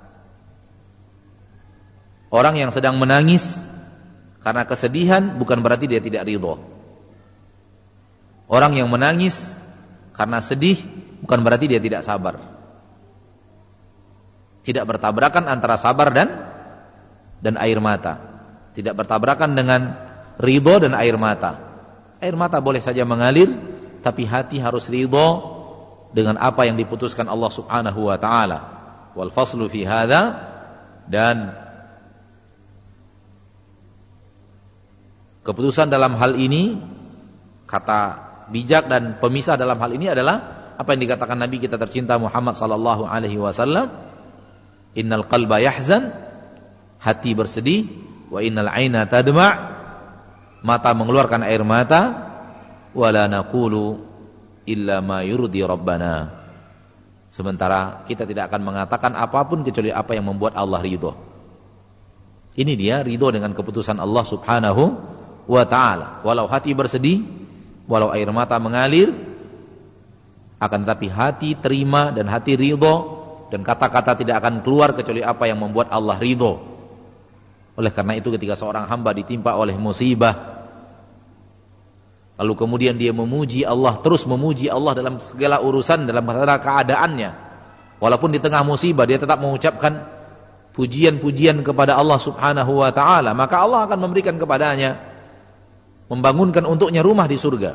Orang yang sedang menangis karena kesedihan bukan berarti dia tidak ridho. Orang yang menangis karena sedih bukan berarti dia tidak sabar. Tidak bertabrakan antara sabar dan dan air mata. Tidak bertabrakan dengan ridho dan air mata. Air mata boleh saja mengalir, tapi hati harus ridho dengan apa yang diputuskan Allah Subhanahu wa taala. Wal faslu fi hadza, dan keputusan dalam hal ini, kata bijak dan pemisah dalam hal ini adalah apa yang dikatakan Nabi kita tercinta Muhammad sallallahu alaihi wasallam, innal qalba yahzan, hati bersedih, wa innal aina tadma', mata mengeluarkan air mata, wala naqulu illa ma yurdi rabbana, sementara kita tidak akan mengatakan apapun kecuali apa yang membuat Allah ridho. Ini dia ridho dengan keputusan Allah Subhanahu wa ta'ala. Walau hati bersedih, walau air mata mengalir, akan tetapi hati terima dan hati ridho, dan kata-kata tidak akan keluar kecuali apa yang membuat Allah ridho. Oleh karena itu ketika seorang hamba ditimpa oleh musibah, lalu kemudian dia memuji Allah, terus memuji Allah dalam segala urusan, dalam segala keadaannya, walaupun di tengah musibah dia tetap mengucapkan pujian-pujian kepada Allah Subhanahu wa ta'ala, maka Allah akan memberikan kepadanya membangunkan untuknya rumah di surga.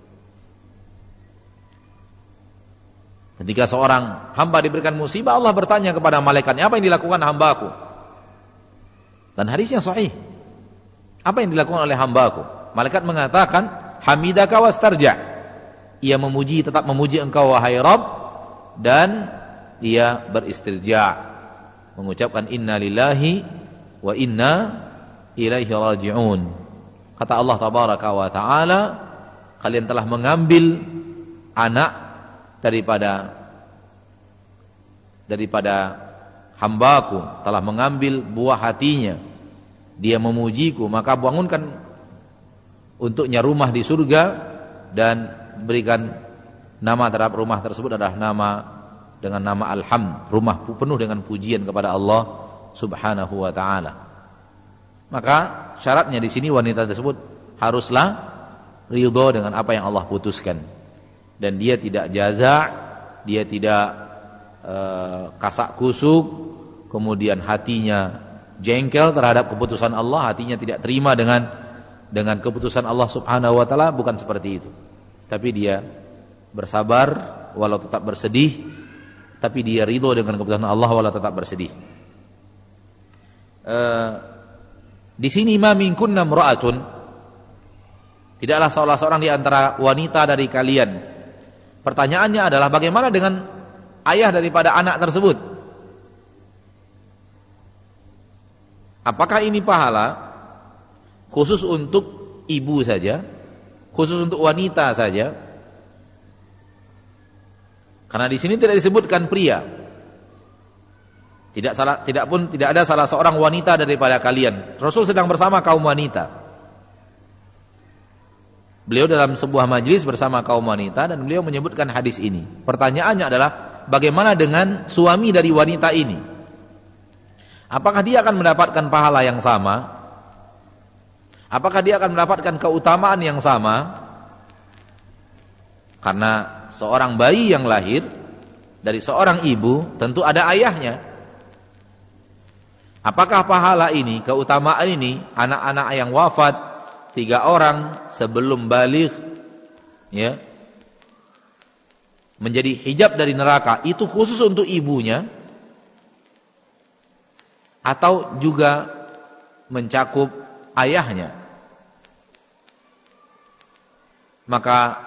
Ketika seorang hamba diberikan musibah, Allah bertanya kepada malaikatnya, apa yang dilakukan hambaku? Dan hadisnya sahih. Apa yang dilakukan oleh hambaku? Malaikat mengatakan, hamidaka wastarja. Ia memuji, tetap memuji engkau wahai Rabb, dan ia beristirja, mengucapkan inna lillahi wa inna ilaihi raji'un. Kata Allah tabaraka wa ta'ala, kalian telah mengambil anak daripada daripada hambaku, telah mengambil buah hatinya, dia memujiku, maka bangunkan untuknya rumah di surga dan berikan nama terhadap rumah tersebut adalah nama dengan nama Alhamd, rumah penuh dengan pujian kepada Allah Subhanahu wa taala. Maka syaratnya di sini wanita tersebut haruslah ridho dengan apa yang Allah putuskan, dan dia tidak jaza', dia tidak e, kasak kusuk, kemudian hatinya jengkel terhadap keputusan Allah, hatinya tidak terima dengan dengan keputusan Allah Subhanahu wa taala, bukan seperti itu. Tapi dia bersabar walau tetap bersedih, tapi dia ridho dengan keputusan Allah walau tetap bersedih. E, di sini ma minkunna imra'atun, tidaklah salah seorang di antara wanita dari kalian. Pertanyaannya adalah bagaimana dengan ayah daripada anak tersebut? Apakah ini pahala khusus untuk ibu saja, khusus untuk wanita saja? Karena di sini tidak disebutkan pria. Tidak salah, tidak pun tidak ada salah seorang wanita daripada kalian. Rasul sedang bersama kaum wanita. Beliau dalam sebuah majelis bersama kaum wanita dan beliau menyebutkan hadis ini. Pertanyaannya adalah bagaimana dengan suami dari wanita ini? Apakah dia akan mendapatkan pahala yang sama? Apakah dia akan mendapatkan keutamaan yang sama? Karena seorang bayi yang lahir dari seorang ibu tentu ada ayahnya. Apakah pahala ini, keutamaan ini, anak-anak yang wafat tiga orang sebelum baligh, ya, menjadi hijab dari neraka, itu khusus untuk ibunya atau juga mencakup ayahnya? Maka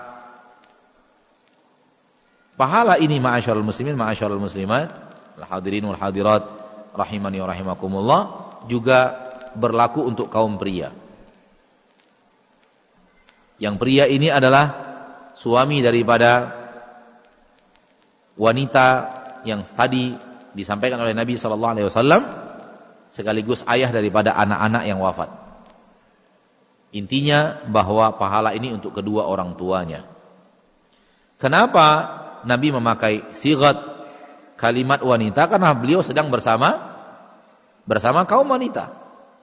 pahala ini ma'asyarul muslimin, ma'asyarul muslimat, al-hadirin wal hadirat rahimani wa rahimakumullah, juga berlaku untuk kaum pria. Yang pria ini adalah suami daripada wanita yang tadi disampaikan oleh Nabi sallallahu alaihi wasallam, sekaligus ayah daripada anak-anak yang wafat. Intinya bahwa pahala ini untuk kedua orang tuanya. Kenapa Nabi memakai sigat kalimat wanita? Karena beliau sedang bersama bersama kaum wanita.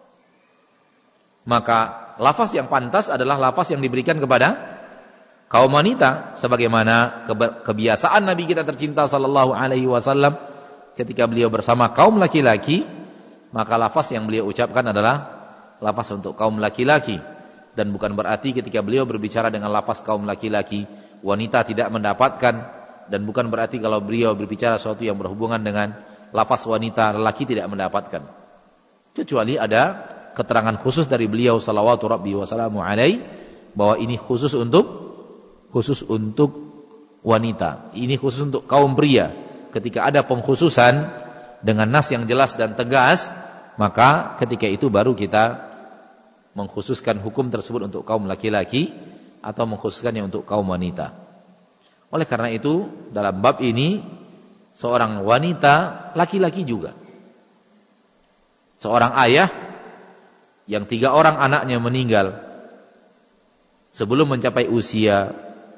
Maka lafaz yang pantas adalah lafaz yang diberikan kepada kaum wanita, sebagaimana kebiasaan Nabi kita tercinta sallallahu alaihi wasallam ketika beliau bersama kaum laki-laki, maka lafaz yang beliau ucapkan adalah lafaz untuk kaum laki-laki. Dan bukan berarti ketika beliau berbicara dengan lafaz kaum laki-laki, wanita tidak mendapatkan, dan bukan berarti kalau beliau berbicara sesuatu yang berhubungan dengan lafaz wanita, lelaki tidak mendapatkan. Kecuali ada keterangan khusus dari beliau salawatu rabbi wa salamu alaihi bahwa ini khusus untuk khusus untuk wanita, ini khusus untuk kaum pria. Ketika ada pengkhususan dengan nas yang jelas dan tegas, maka ketika itu baru kita mengkhususkan hukum tersebut untuk kaum laki-laki atau mengkhususkannya untuk kaum wanita. Oleh karena itu, dalam bab ini seorang wanita, laki-laki juga, seorang ayah yang tiga orang anaknya meninggal sebelum mencapai usia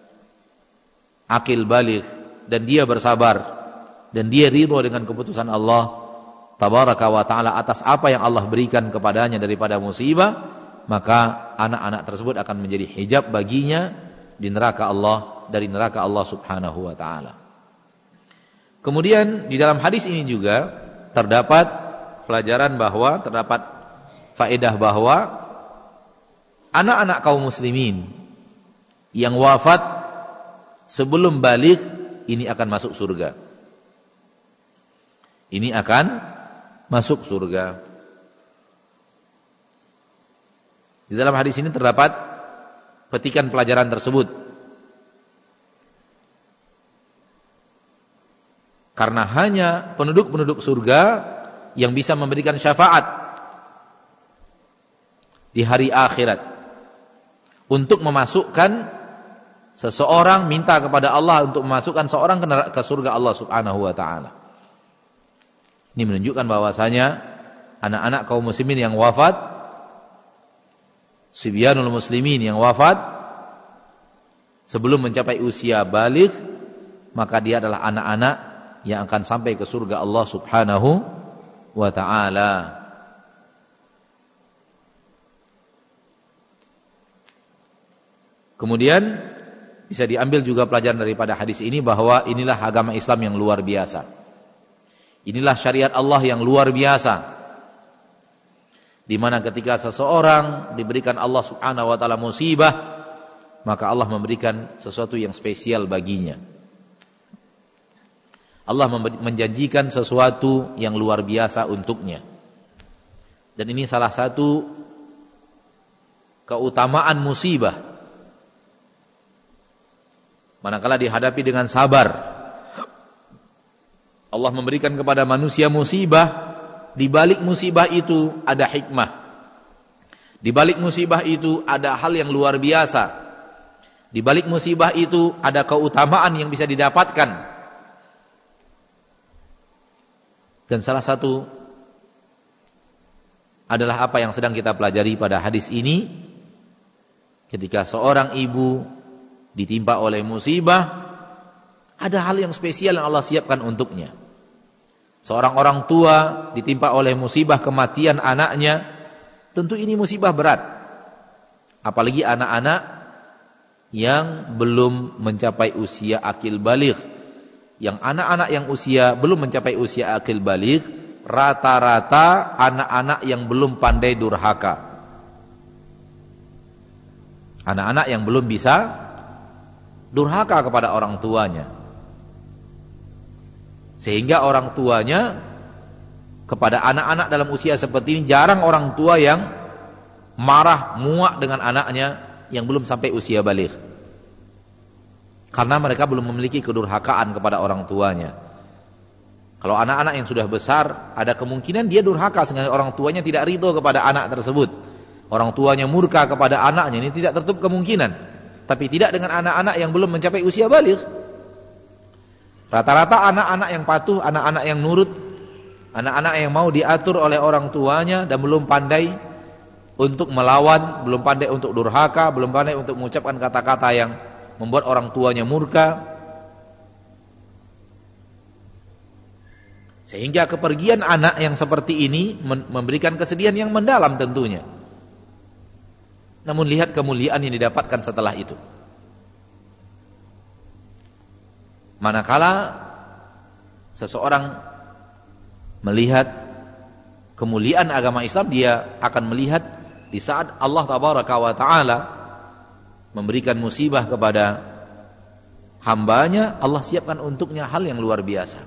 akil baligh, dan dia bersabar dan dia ridho dengan keputusan Allah tabaraka wa ta'ala atas apa yang Allah berikan kepadanya daripada musibah, maka anak-anak tersebut akan menjadi hijab baginya di neraka Allah, dari neraka Allah subhanahu wa ta'ala. Kemudian di dalam hadis ini juga terdapat pelajaran bahwa terdapat faedah bahwa anak-anak kaum muslimin yang wafat sebelum baligh ini akan masuk surga. Ini akan masuk surga. Di dalam hadis ini terdapat petikan pelajaran tersebut. Karena hanya penduduk-penduduk surga yang bisa memberikan syafaat di hari akhirat untuk memasukkan seseorang, minta kepada Allah untuk memasukkan seorang ke surga Allah Subhanahu wa taala. Ini menunjukkan bahwasanya anak-anak kaum muslimin yang wafat, sibyanul muslimin yang wafat sebelum mencapai usia baligh, maka dia adalah anak-anak yang akan sampai ke surga Allah Subhanahu wa taala. Kemudian bisa diambil juga pelajaran daripada hadis ini bahwa inilah agama Islam yang luar biasa. Inilah syariat Allah yang luar biasa, di mana ketika seseorang diberikan Allah Subhanahu wa taala musibah, maka Allah memberikan sesuatu yang spesial baginya. Allah menjanjikan sesuatu yang luar biasa untuknya. Dan ini salah satu keutamaan musibah. Manakala dihadapi dengan sabar, Allah memberikan kepada manusia musibah, di balik musibah itu ada hikmah. Di balik musibah itu ada hal yang luar biasa. Di balik musibah itu ada keutamaan yang bisa didapatkan. Dan salah satu adalah apa yang sedang kita pelajari pada hadis ini. Ketika seorang ibu ditimpa oleh musibah, ada hal yang spesial yang Allah siapkan untuknya. Seorang orang tua ditimpa oleh musibah kematian anaknya, tentu ini musibah berat. Apalagi anak-anak yang belum mencapai usia akil baligh. Yang anak-anak yang usia belum mencapai usia akil baligh, rata-rata anak-anak yang belum pandai durhaka. Anak-anak yang belum bisa durhaka kepada orang tuanya. Sehingga orang tuanya kepada anak-anak dalam usia seperti ini, jarang orang tua yang marah, muak dengan anaknya yang belum sampai usia baligh. Karena mereka belum memiliki kedurhakaan kepada orang tuanya. Kalau anak-anak yang sudah besar, ada kemungkinan dia durhaka sehingga orang tuanya tidak ridho kepada anak tersebut. Orang tuanya murka kepada anaknya, ini tidak tertutup kemungkinan. Tapi tidak dengan anak-anak yang belum mencapai usia baligh. Rata-rata anak-anak yang patuh, anak-anak yang nurut, anak-anak yang mau diatur oleh orang tuanya dan belum pandai untuk melawan, belum pandai untuk durhaka, belum pandai untuk mengucapkan kata-kata yang membuat orang tuanya murka. Sehingga kepergian anak yang seperti ini memberikan kesedihan yang mendalam tentunya. Namun lihat kemuliaan yang didapatkan setelah itu. Manakala seseorang melihat kemuliaan agama Islam, dia akan melihat di saat Allah Tabaraka wa Ta'ala memberikan musibah kepada hambanya, Allah siapkan untuknya hal yang luar biasa,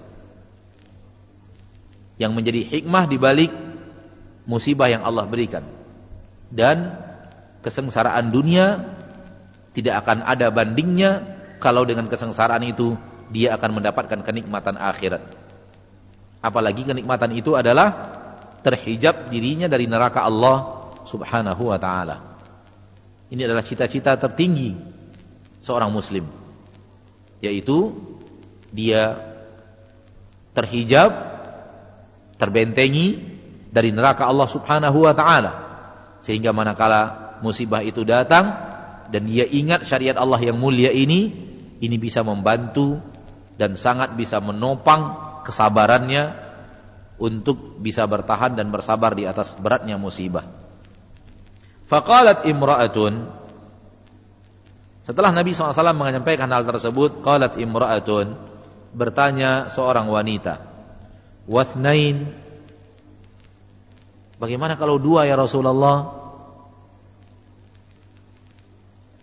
yang menjadi hikmah di balik musibah yang Allah berikan. Dan kesengsaraan dunia tidak akan ada bandingnya kalau dengan kesengsaraan itu dia akan mendapatkan kenikmatan akhirat. Apalagi kenikmatan itu adalah terhijab dirinya dari neraka Allah Subhanahu wa ta'ala. Ini adalah cita-cita tertinggi seorang muslim, yaitu dia terhijab, terbentengi dari neraka Allah Subhanahu wa ta'ala. Sehingga manakala musibah itu datang dan dia ingat syariat Allah yang mulia ini, ini bisa membantu dan sangat bisa menopang kesabarannya untuk bisa bertahan dan bersabar di atas beratnya musibah. Faqalat imra'atun, setelah Nabi shallallahu alaihi wasallam menyampaikan hal tersebut, qalat imra'atun, bertanya seorang wanita, wathnain, bagaimana kalau dua ya Rasulullah?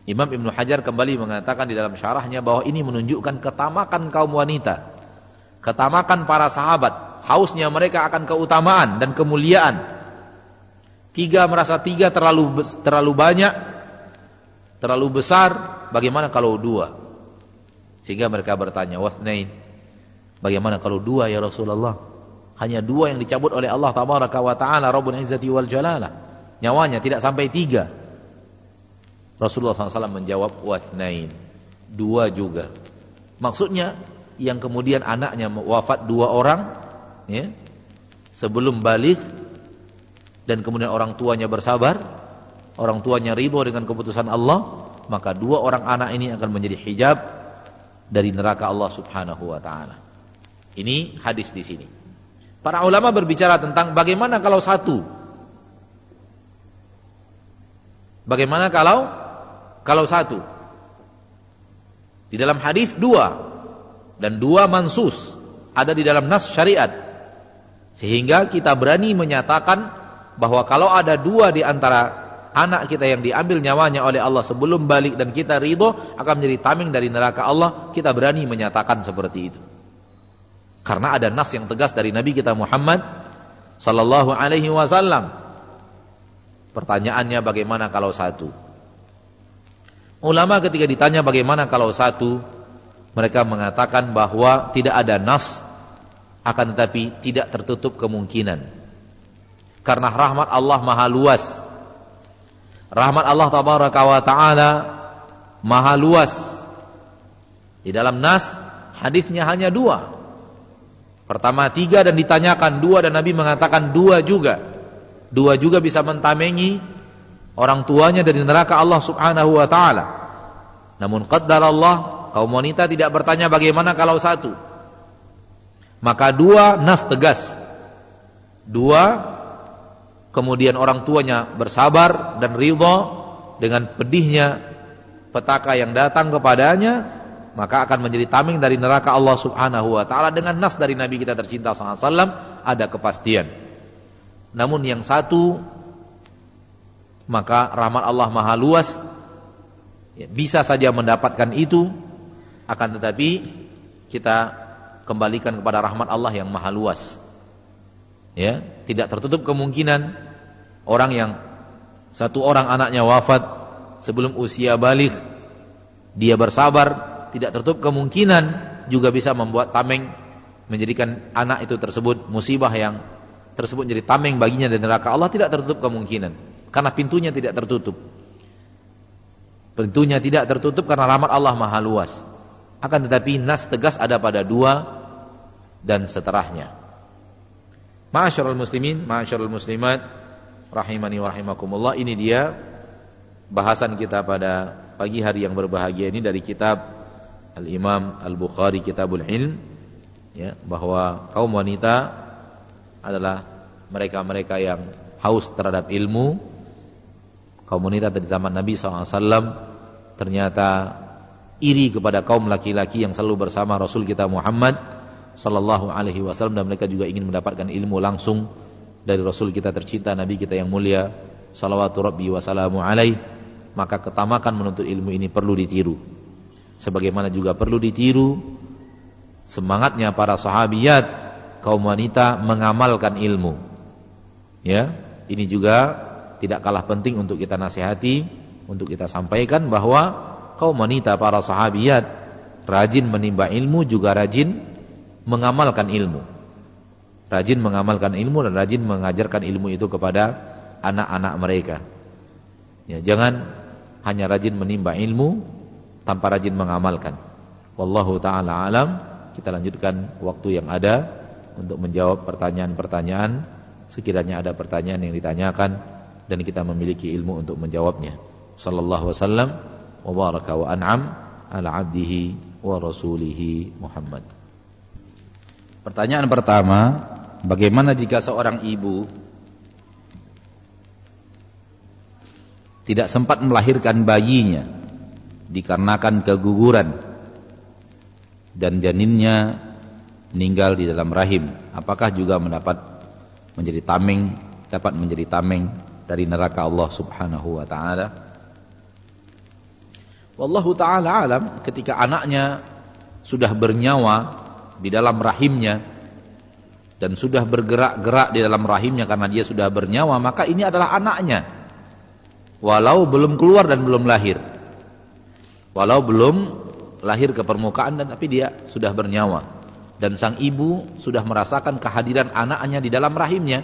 Imam Ibnu Hajar kembali mengatakan di dalam syarahnya bahwa ini menunjukkan ketamakan kaum wanita, ketamakan para sahabat, hausnya mereka akan keutamaan dan kemuliaan. Tiga merasa tiga terlalu terlalu banyak, terlalu besar, bagaimana kalau dua? Sehingga mereka bertanya, wathnain, bagaimana kalau dua ya Rasulullah? Hanya dua yang dicabut oleh Allah tabaraka wa ta'ala Rabbul Izzati wal Jalalah, nyawanya tidak sampai tiga. Rasulullah shallallahu alaihi wasallam menjawab, wathnain, dua juga. Maksudnya yang kemudian anaknya wafat dua orang, ya, sebelum balik, dan kemudian orang tuanya bersabar, orang tuanya ridho dengan keputusan Allah, maka dua orang anak ini akan menjadi hijab dari neraka Allah Subhanahu wa taala. Ini hadis di sini. Para ulama berbicara tentang bagaimana kalau satu? Bagaimana kalau kalau satu? Di dalam hadis dua, dan dua mansus ada di dalam nas syariat, sehingga kita berani menyatakan bahwa kalau ada dua di antara anak kita yang diambil nyawanya oleh Allah sebelum balik dan kita ridho akan menjadi tameng dari neraka Allah, kita berani menyatakan seperti itu. Karena ada nas yang tegas dari Nabi kita Muhammad sallallahu alaihi wasallam. Pertanyaannya bagaimana kalau satu? Ulama ketika ditanya bagaimana kalau satu, mereka mengatakan bahwa tidak ada nas, akan tetapi tidak tertutup kemungkinan. Karena rahmat Allah maha luas. Rahmat Allah tabaraka wa ta'ala maha luas. Di dalam nas, hadisnya hanya dua. Pertama tiga dan ditanyakan dua, dan Nabi mengatakan dua juga. Dua juga bisa mentamengi orang tuanya dari neraka Allah Subhanahu wa ta'ala. Namun qaddar Allah, kaum wanita tidak bertanya bagaimana kalau satu. Maka dua nas tegas. Dua, kemudian orang tuanya bersabar dan ridha dengan pedihnya petaka yang datang kepadanya, maka akan menjadi tameng dari neraka Allah Subhanahu wa ta'ala. Dengan nas dari Nabi kita tercinta sallallahu alaihi wasallam ada kepastian. Namun yang satu, maka rahmat Allah maha luas, ya, bisa saja mendapatkan itu, akan tetapi kita kembalikan kepada rahmat Allah yang maha luas. Ya, tidak tertutup kemungkinan orang yang satu orang anaknya wafat sebelum usia balik, dia bersabar, tidak tertutup kemungkinan juga bisa membuat tameng, menjadikan anak itu tersebut musibah yang tersebut menjadi tameng baginya dari neraka Allah. Tidak tertutup kemungkinan karena pintunya tidak tertutup. Pintunya tidak tertutup karena rahmat Allah maha luas. Akan tetapi nas tegas ada pada dua dan seterahnya. Ma'asyiral muslimin, ma'asyiral muslimat, rahimani wa rahimakumullah. Ini dia bahasan kita pada pagi hari yang berbahagia ini dari kitab Al-Imam Al-Bukhari Kitabul Ilm, ya, bahwa kaum wanita adalah mereka-mereka yang haus terhadap ilmu. Kaum wanita di zaman Nabi shallallahu alaihi wasallam ternyata iri kepada kaum laki-laki yang selalu bersama Rasul kita Muhammad sallallahu alaihi wasallam, dan mereka juga ingin mendapatkan ilmu langsung dari Rasul kita tercinta, Nabi kita yang mulia salawatu rabbi wassalamu alaih. Maka ketamakan menuntut ilmu ini perlu ditiru, sebagaimana juga perlu ditiru semangatnya para sahabiyat kaum wanita mengamalkan ilmu. Ya, ini juga tidak kalah penting untuk kita nasihati, untuk kita sampaikan bahwa kaum wanita para sahabiyat rajin menimba ilmu, juga rajin mengamalkan ilmu. Rajin mengamalkan ilmu dan rajin mengajarkan ilmu itu kepada anak-anak mereka. Ya, jangan hanya rajin menimba ilmu tanpa rajin mengamalkan. Wallahu ta'ala alam. Kita lanjutkan waktu yang ada untuk menjawab pertanyaan-pertanyaan, sekiranya ada pertanyaan yang ditanyakan dan kita memiliki ilmu untuk menjawabnya. Sallallahu wasallam wa baraka wa an'am ala abdihi wa rasulihi Muhammad. Pertanyaan pertama, bagaimana jika seorang ibu tidak sempat melahirkan bayinya dikarenakan keguguran dan janinnya meninggal di dalam rahim, apakah juga mendapat menjadi tameng, dapat menjadi tameng dari neraka Allah Subhanahu wa ta'ala? Wallahu ta'ala alam, ketika anaknya sudah bernyawa di dalam rahimnya dan sudah bergerak-gerak di dalam rahimnya karena dia sudah bernyawa, maka ini adalah anaknya, walau belum keluar dan belum lahir, walau belum lahir ke permukaan, dan tapi dia sudah bernyawa, dan sang ibu sudah merasakan kehadiran anaknya di dalam rahimnya.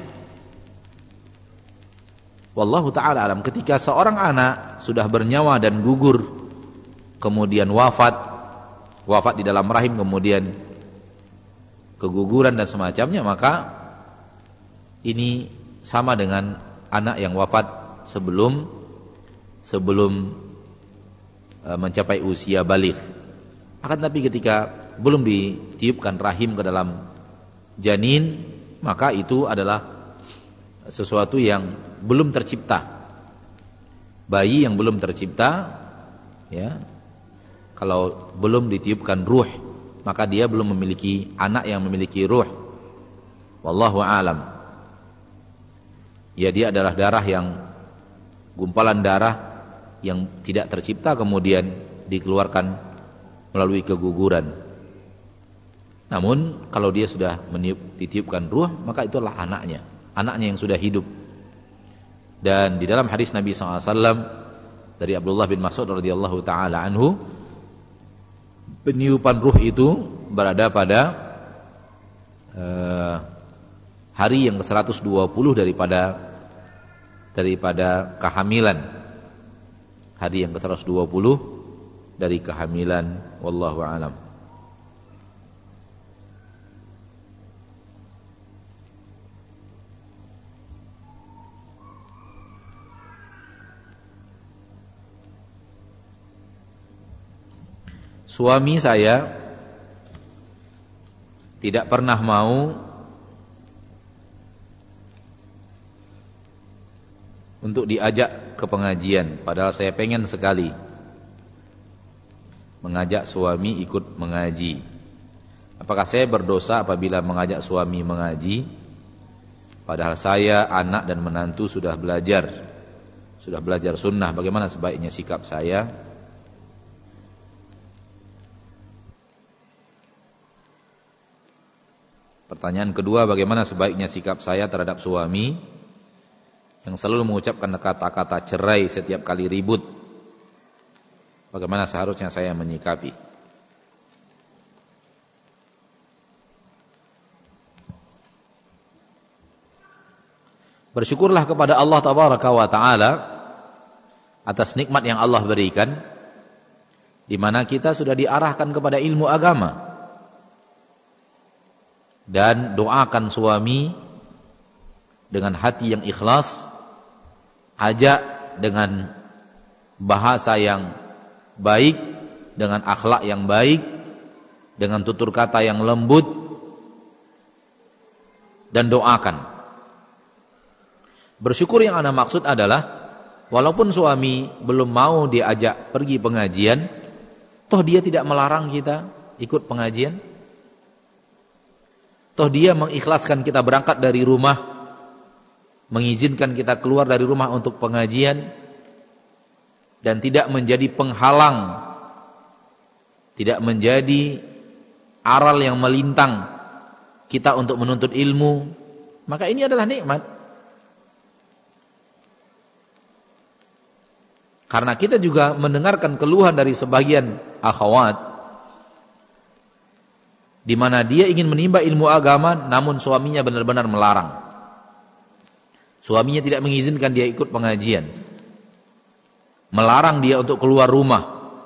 Wallahu ta'ala alam, ketika seorang anak sudah bernyawa dan gugur, kemudian wafat, wafat di dalam rahim, kemudian keguguran dan semacamnya, maka ini sama dengan anak yang wafat sebelum sebelum e, mencapai usia baligh. Akan tapi ketika belum ditiupkan rahim ke dalam janin, maka itu adalah sesuatu yang belum tercipta, bayi yang belum tercipta, ya. Kalau belum ditiupkan ruh, maka dia belum memiliki anak yang memiliki ruh. Wallahu a'lam. Ya, dia adalah darah yang, gumpalan darah yang tidak tercipta kemudian dikeluarkan melalui keguguran. Namun kalau dia sudah meniup, ditiupkan ruh, maka itulah anaknya, anaknya yang sudah hidup. Dan di dalam hadis Nabi shallallahu alaihi wasallam dari Abdullah bin Mas'ud radhiyallahu taala anhu, peniupan ruh itu berada pada uh, hari yang ke seratus dua puluh daripada daripada kehamilan. Hari yang ke seratus dua puluh dari kehamilan, wallahu a'lam. Suami saya tidak pernah mau untuk diajak ke pengajian, padahal saya pengen sekali mengajak suami ikut mengaji. Apakah saya berdosa apabila mengajak suami mengaji, padahal saya, anak dan menantu sudah belajar sudah belajar sunnah? Bagaimana sebaiknya sikap saya? Pertanyaan kedua, bagaimana sebaiknya sikap saya terhadap suami yang selalu mengucapkan kata-kata cerai setiap kali ribut? Bagaimana seharusnya saya menyikapi? Bersyukurlah kepada Allah tabaraka wa taala atas nikmat yang Allah berikan, di mana kita sudah diarahkan kepada ilmu agama. Dan doakan suami dengan hati yang ikhlas, ajak dengan bahasa yang baik, dengan akhlak yang baik, dengan tutur kata yang lembut, dan doakan. Bersyukur yang ana maksud adalah, walaupun suami belum mau diajak pergi pengajian, toh dia tidak melarang kita ikut pengajian. Toh dia mengikhlaskan kita berangkat dari rumah, mengizinkan kita keluar dari rumah untuk pengajian, dan tidak menjadi penghalang, tidak menjadi aral yang melintang kita untuk menuntut ilmu. Maka ini adalah nikmat. Karena kita juga mendengarkan keluhan dari sebagian akhwat, di mana dia ingin menimba ilmu agama, namun suaminya benar-benar melarang. Suaminya tidak mengizinkan dia ikut pengajian, melarang dia untuk keluar rumah.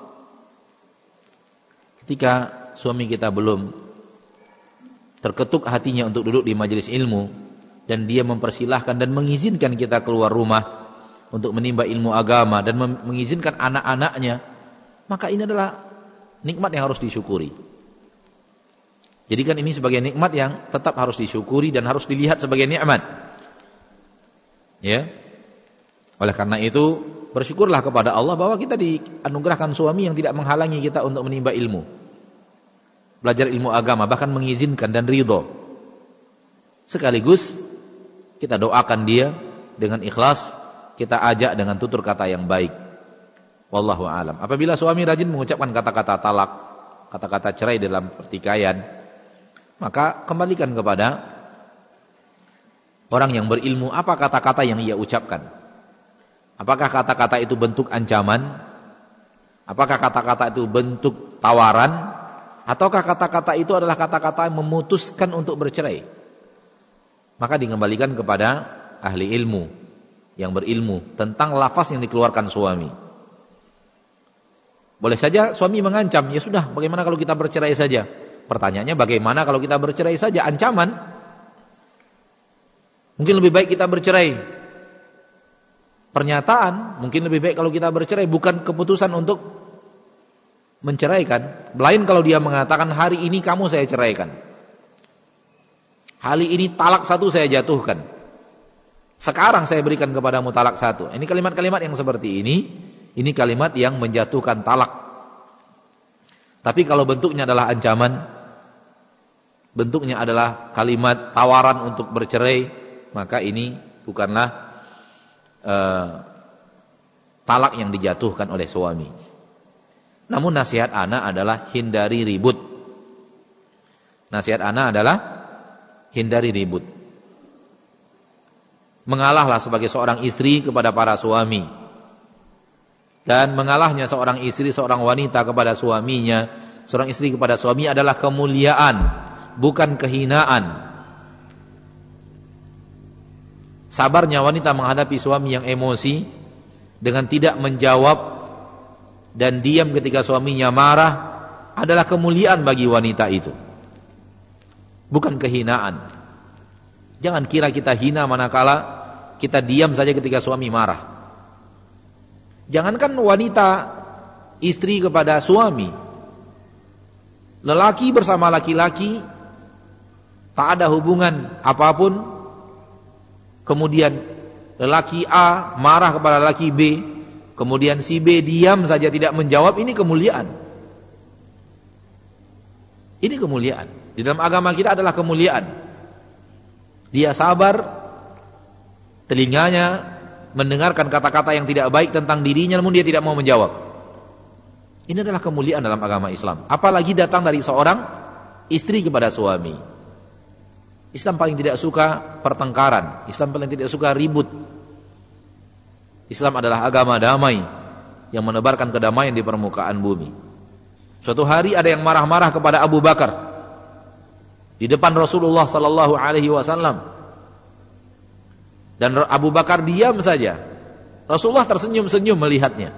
Ketika suami kita belum terketuk hatinya untuk duduk di majelis ilmu, dan dia mempersilahkan dan mengizinkan kita keluar rumah untuk menimba ilmu agama, dan mengizinkan anak-anaknya, maka ini adalah nikmat yang harus disyukuri. Jadikan ini sebagai nikmat yang tetap harus disyukuri dan harus dilihat sebagai nikmat. Ya. Oleh karena itu, bersyukurlah kepada Allah bahwa kita dianugerahkan suami yang tidak menghalangi kita untuk menimba ilmu, belajar ilmu agama, bahkan mengizinkan dan ridho. Sekaligus kita doakan dia dengan ikhlas, kita ajak dengan tutur kata yang baik. Wallahu a'lam. Apabila suami rajin mengucapkan kata-kata talak, kata-kata cerai dalam pertikaian, maka kembalikan kepada orang yang berilmu apa kata-kata yang ia ucapkan. Apakah kata-kata itu bentuk ancaman? Apakah kata-kata itu bentuk tawaran? Ataukah kata-kata itu adalah kata-kata yang memutuskan untuk bercerai? Maka dikembalikan kepada ahli ilmu yang berilmu tentang lafaz yang dikeluarkan suami. Boleh saja suami mengancam, ya sudah, bagaimana kalau kita bercerai saja? Pertanyaannya, bagaimana kalau kita bercerai saja? Ancaman. Mungkin lebih baik kita bercerai. Pernyataan, mungkin lebih baik kalau kita bercerai, bukan keputusan untuk menceraikan. Lain kalau dia mengatakan, hari ini kamu saya ceraikan, hari ini talak satu saya jatuhkan, sekarang saya berikan kepadamu talak satu. Ini kalimat-kalimat yang seperti ini, ini kalimat yang menjatuhkan talak. Tapi kalau bentuknya adalah ancaman, bentuknya adalah kalimat tawaran untuk bercerai, maka ini bukanlah uh, talak yang dijatuhkan oleh suami. Namun nasihat ana adalah hindari ribut. Nasihat ana adalah hindari ribut. Mengalahlah sebagai seorang istri kepada para suami. Dan mengalahnya seorang istri, seorang wanita kepada suaminya, seorang istri kepada suami adalah kemuliaan, bukan kehinaan. Sabarnya wanita menghadapi suami yang emosi dengan tidak menjawab dan diam ketika suaminya marah adalah kemuliaan bagi wanita itu, bukan kehinaan. Jangan kira kita hina manakala kita diam saja ketika suami marah. Jangankan wanita istri kepada suami, lelaki bersama laki-laki tak ada hubungan apapun, kemudian lelaki A marah kepada lelaki B, kemudian si B diam saja tidak menjawab, ini kemuliaan. Ini kemuliaan. Di dalam agama kita adalah kemuliaan. Dia sabar, telinganya mendengarkan kata-kata yang tidak baik tentang dirinya, namun dia tidak mau menjawab. Ini adalah kemuliaan dalam agama Islam. Apalagi datang dari seorang istri kepada suami. Islam paling tidak suka pertengkaran. Islam paling tidak suka ribut. Islam adalah agama damai yang menebarkan kedamaian di permukaan bumi. Suatu hari ada yang marah-marah kepada Abu Bakar di depan Rasulullah sallallahu alaihi wasallam. Dan Abu Bakar diam saja. Rasulullah tersenyum-senyum melihatnya.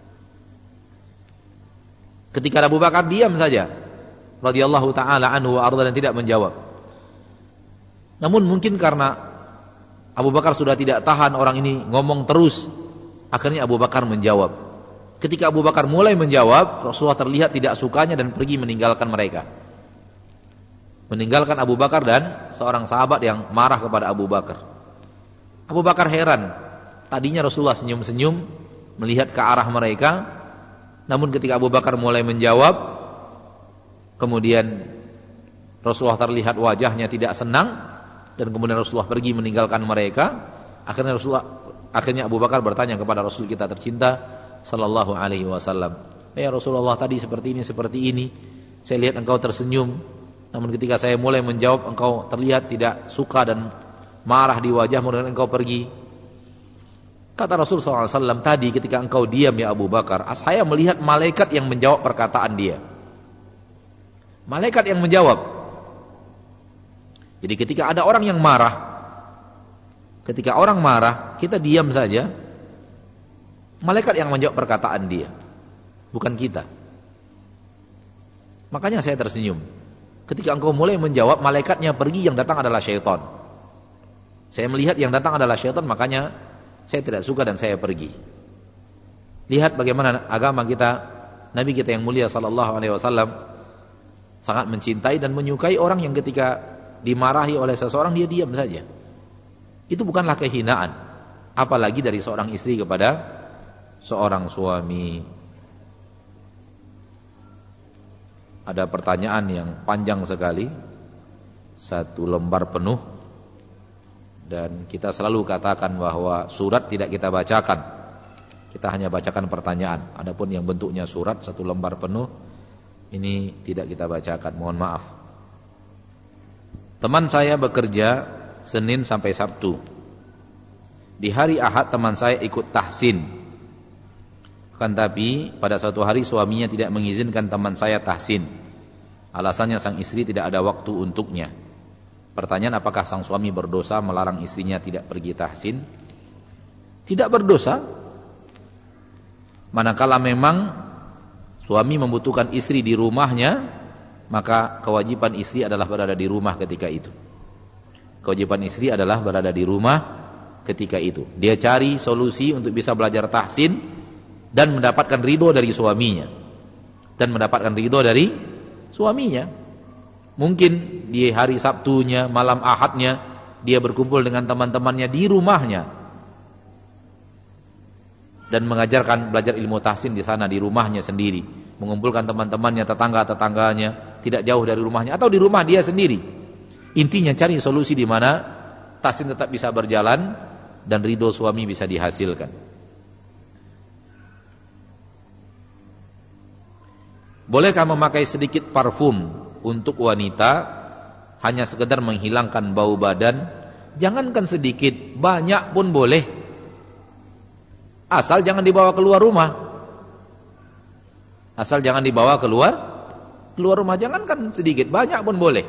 Ketika Abu Bakar diam saja, radhiyallahu taala anhu wa arda, dan tidak menjawab. Namun mungkin karena Abu Bakar sudah tidak tahan orang ini ngomong terus, akhirnya Abu Bakar menjawab. Ketika Abu Bakar mulai menjawab, Rasulullah terlihat tidak sukanya dan pergi meninggalkan mereka. Meninggalkan Abu Bakar dan seorang sahabat yang marah kepada Abu Bakar. Abu Bakar heran. Tadinya Rasulullah senyum-senyum melihat ke arah mereka, namun ketika Abu Bakar mulai menjawab, kemudian Rasulullah terlihat wajahnya tidak senang, dan kemudian Rasulullah pergi meninggalkan mereka. Akhirnya Rasulullah, akhirnya Abu Bakar bertanya kepada Rasul kita tercinta sallallahu alaihi wasallam, "Ya Rasulullah, tadi seperti ini seperti ini. Saya lihat engkau tersenyum, namun ketika saya mulai menjawab engkau terlihat tidak suka dan marah di wajahmu dan engkau pergi." Kata Rasul sallallahu alaihi wasallam, "Tadi ketika engkau diam ya Abu Bakar, saya melihat malaikat yang menjawab perkataan dia." Malaikat yang menjawab. Jadi ketika ada orang yang marah, ketika orang marah, kita diam saja, malaikat yang menjawab perkataan dia, bukan kita. Makanya saya tersenyum. Ketika engkau mulai menjawab, malaikatnya pergi, yang datang adalah syaitan. Saya melihat yang datang adalah syaitan, makanya saya tidak suka dan saya pergi. Lihat bagaimana agama kita, Nabi kita yang mulia sallallahu alaihi wasallam sangat mencintai dan menyukai orang yang ketika dimarahi oleh seseorang dia diam saja. Itu bukanlah kehinaan, apalagi dari seorang istri kepada seorang suami. Ada pertanyaan yang panjang sekali, satu lembar penuh. Dan kita selalu katakan bahwa surat tidak kita bacakan Kita hanya bacakan pertanyaan. Adapun yang bentuknya surat satu lembar penuh, ini tidak kita bacakan, mohon maaf. Teman saya bekerja Senin sampai Sabtu. Di hari Ahad teman saya ikut tahsin. Kan tapi pada suatu hari suaminya tidak mengizinkan teman saya tahsin. Alasannya sang istri tidak ada waktu untuknya. Pertanyaan, apakah sang suami berdosa melarang istrinya tidak pergi tahsin? Tidak berdosa. Manakala memang suami membutuhkan istri di rumahnya, maka kewajiban istri adalah berada di rumah ketika itu. Kewajiban istri adalah berada di rumah ketika itu. Dia cari solusi untuk bisa belajar tahsin dan mendapatkan ridho dari suaminya. Dan mendapatkan ridho dari suaminya. Mungkin di hari Sabtunya, malam Ahadnya, dia berkumpul dengan teman-temannya di rumahnya dan mengajarkan belajar ilmu tahsin di sana di rumahnya sendiri, mengumpulkan teman-temannya, tetangga-tetangganya tidak jauh dari rumahnya atau di rumah dia sendiri. Intinya cari solusi di mana tahsin tetap bisa berjalan dan ridho suami bisa dihasilkan. Bolehkah memakai sedikit parfum untuk wanita hanya sekedar menghilangkan bau badan? Jangankan sedikit, banyak pun boleh. Asal jangan dibawa keluar rumah. Asal jangan dibawa keluar keluar rumah. Jangankan sedikit, banyak pun boleh.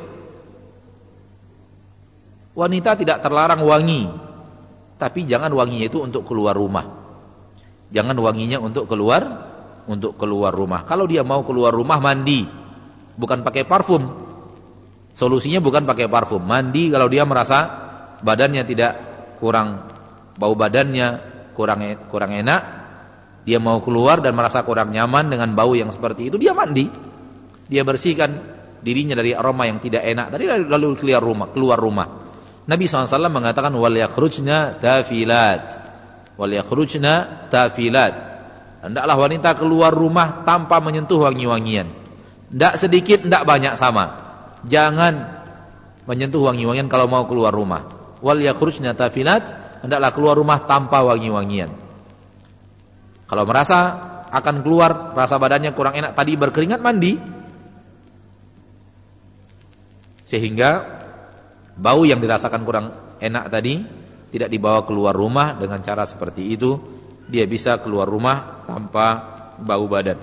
Wanita tidak terlarang wangi, tapi jangan wanginya itu untuk keluar rumah. Jangan wanginya untuk keluar untuk keluar rumah. Kalau dia mau keluar rumah, mandi, bukan pakai parfum. Solusinya bukan pakai parfum. Mandi kalau dia merasa badannya tidak kurang, bau badannya kurang kurang enak, dia mau keluar dan merasa kurang nyaman dengan bau yang seperti itu, dia mandi, dia bersihkan dirinya dari aroma yang tidak enak, tadi lalu keluar rumah. Keluar rumah. Nabi shallallahu alaihi wasallam mengatakan wal yakhrujna tafilat, wal yakhrujna tafilat. Hendaklah wanita keluar rumah tanpa menyentuh wangi-wangian. Tidak sedikit, tidak banyak, sama. Jangan menyentuh wangi-wangian kalau mau keluar rumah. Wal yakhrujna tafilat, hendaklah keluar rumah tanpa wangi-wangian. Kalau merasa akan keluar, rasa badannya kurang enak, tadi berkeringat, mandi. Sehingga bau yang dirasakan kurang enak tadi tidak dibawa keluar rumah. Dengan cara seperti itu dia bisa keluar rumah tanpa bau badan.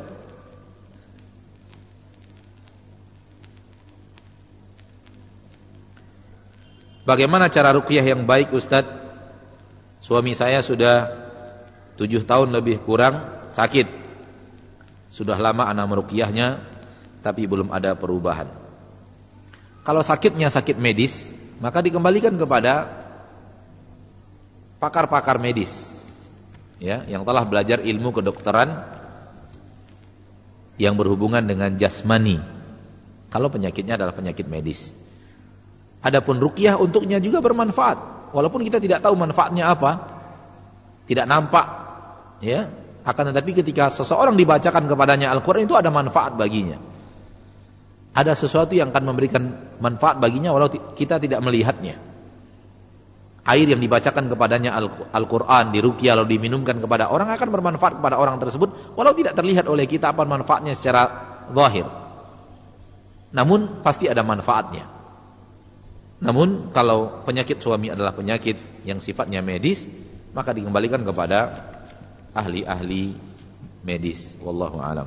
Bagaimana cara ruqyah yang baik, Ustadz? Suami saya sudah tujuh tahun lebih kurang sakit. Sudah lama ana meruqyahnya, tapi belum ada perubahan. Kalau sakitnya sakit medis, maka dikembalikan kepada pakar-pakar medis, ya, yang telah belajar ilmu kedokteran yang berhubungan dengan jasmani. Kalau penyakitnya adalah penyakit medis. Adapun ruqyah untuknya juga bermanfaat. Walaupun kita tidak tahu manfaatnya apa, tidak nampak, ya. Akan tetapi ketika seseorang dibacakan kepadanya Al-Quran, itu ada manfaat baginya. Ada sesuatu yang akan memberikan manfaat baginya walau kita tidak melihatnya. Air yang dibacakan kepadanya Al-Quran, diruqyah lalu diminumkan kepada orang, akan bermanfaat kepada orang tersebut walau tidak terlihat oleh kita apa manfaatnya secara zahir. Namun pasti ada manfaatnya. Namun kalau penyakit suami adalah penyakit yang sifatnya medis, maka dikembalikan kepada ahli-ahli medis. Wallahu a'lam.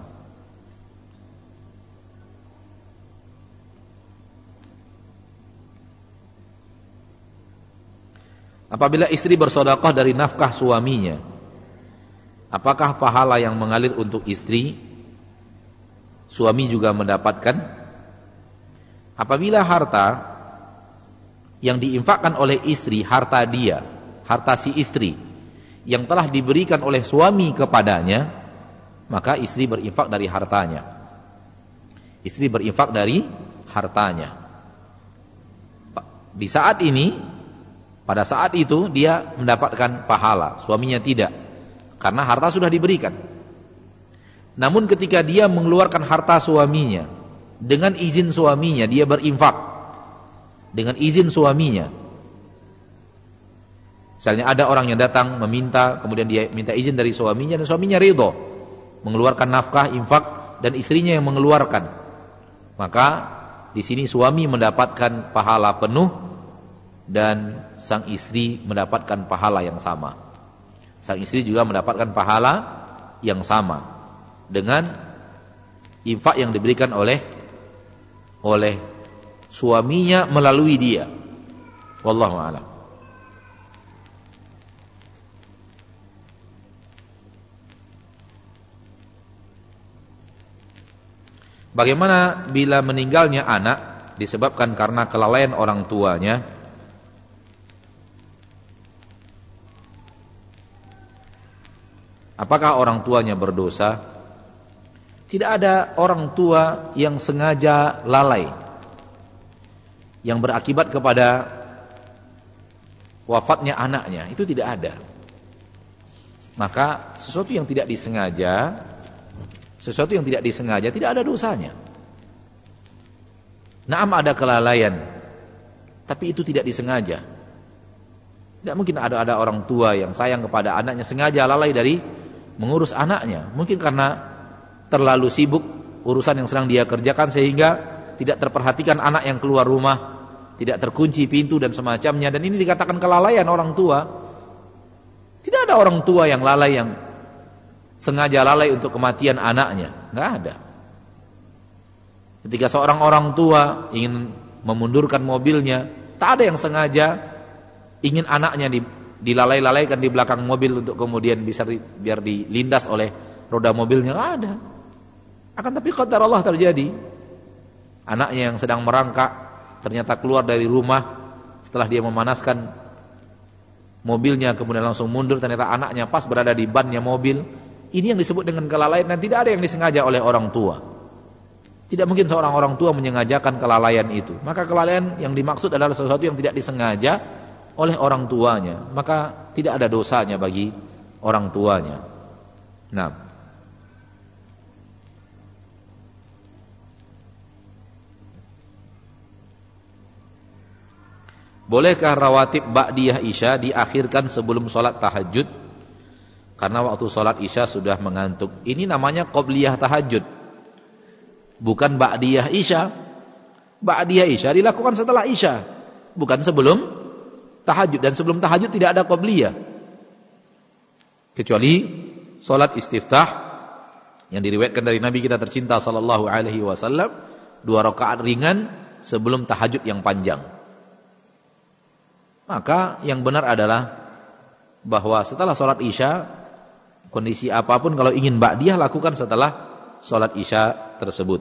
Apabila istri bersedekah dari nafkah suaminya, apakah pahala yang mengalir untuk istri suami juga mendapatkan? Apabila harta yang diinfakkan oleh istri, harta dia, harta si istri yang telah diberikan oleh suami kepadanya, maka istri berinfak dari hartanya. Istri berinfak dari hartanya. Di saat ini, pada saat itu dia mendapatkan pahala, suaminya tidak, karena harta sudah diberikan. Namun ketika dia mengeluarkan harta suaminya dengan izin suaminya, dia berinfak dengan izin suaminya, Misalnya ada orang yang datang meminta, kemudian dia minta izin dari suaminya dan suaminya ridho mengeluarkan nafkah, infak, dan istrinya yang mengeluarkan. Maka di sini suami mendapatkan pahala penuh dan sang istri mendapatkan pahala yang sama. Sang istri juga mendapatkan pahala yang sama dengan infak yang diberikan oleh oleh suaminya melalui dia. Wallahu a'lam. Bagaimana bila meninggalnya anak disebabkan karena kelalaian orang tuanya? Apakah orang tuanya berdosa? Tidak ada orang tua yang sengaja lalai yang berakibat kepada wafatnya anaknya, itu tidak ada. Maka sesuatu yang tidak disengaja, sesuatu yang tidak disengaja tidak ada dosanya. Naam ada kelalaian, tapi itu tidak disengaja. Tidak mungkin ada ada orang tua yang sayang kepada anaknya sengaja lalai dari mengurus anaknya. Mungkin karena terlalu sibuk urusan yang sedang dia kerjakan sehingga tidak terperhatikan anak yang keluar rumah, tidak terkunci pintu dan semacamnya, dan ini dikatakan kelalaian orang tua. Tidak ada orang tua yang lalai yang sengaja lalai untuk kematian anaknya, enggak ada. Ketika seorang orang tua ingin memundurkan mobilnya, tak ada yang sengaja ingin anaknya dilalai-lalaikan di belakang mobil untuk kemudian bisa biar dilindas oleh roda mobilnya, enggak ada. Akan tapi qadar Allah terjadi. Anaknya yang sedang merangkak ternyata keluar dari rumah setelah dia memanaskan mobilnya kemudian langsung mundur, ternyata anaknya pas berada di bannya mobil. Ini yang disebut dengan kelalaian dan tidak ada yang disengaja oleh orang tua. Tidak mungkin seorang orang tua menyengajakan kelalaian itu. Maka kelalaian yang dimaksud adalah sesuatu yang tidak disengaja oleh orang tuanya, maka tidak ada dosanya bagi orang tuanya. Nah, bolehkah rawatib ba'diyah isya diakhirkan sebelum sholat tahajud? Karena waktu sholat isya sudah mengantuk. Ini namanya qobliyah tahajud, bukan ba'diyah isya. Ba'diyah isya dilakukan setelah isya, bukan sebelum tahajud. Dan sebelum tahajud tidak ada qobliyah, kecuali sholat istiftah yang diriwayatkan dari Nabi kita tercinta sallallahu alaihi wasallam, dua rakaat ringan sebelum tahajud yang panjang. Maka yang benar adalah bahwa setelah sholat isya, kondisi apapun kalau ingin ba'diyah lakukan setelah sholat isya tersebut.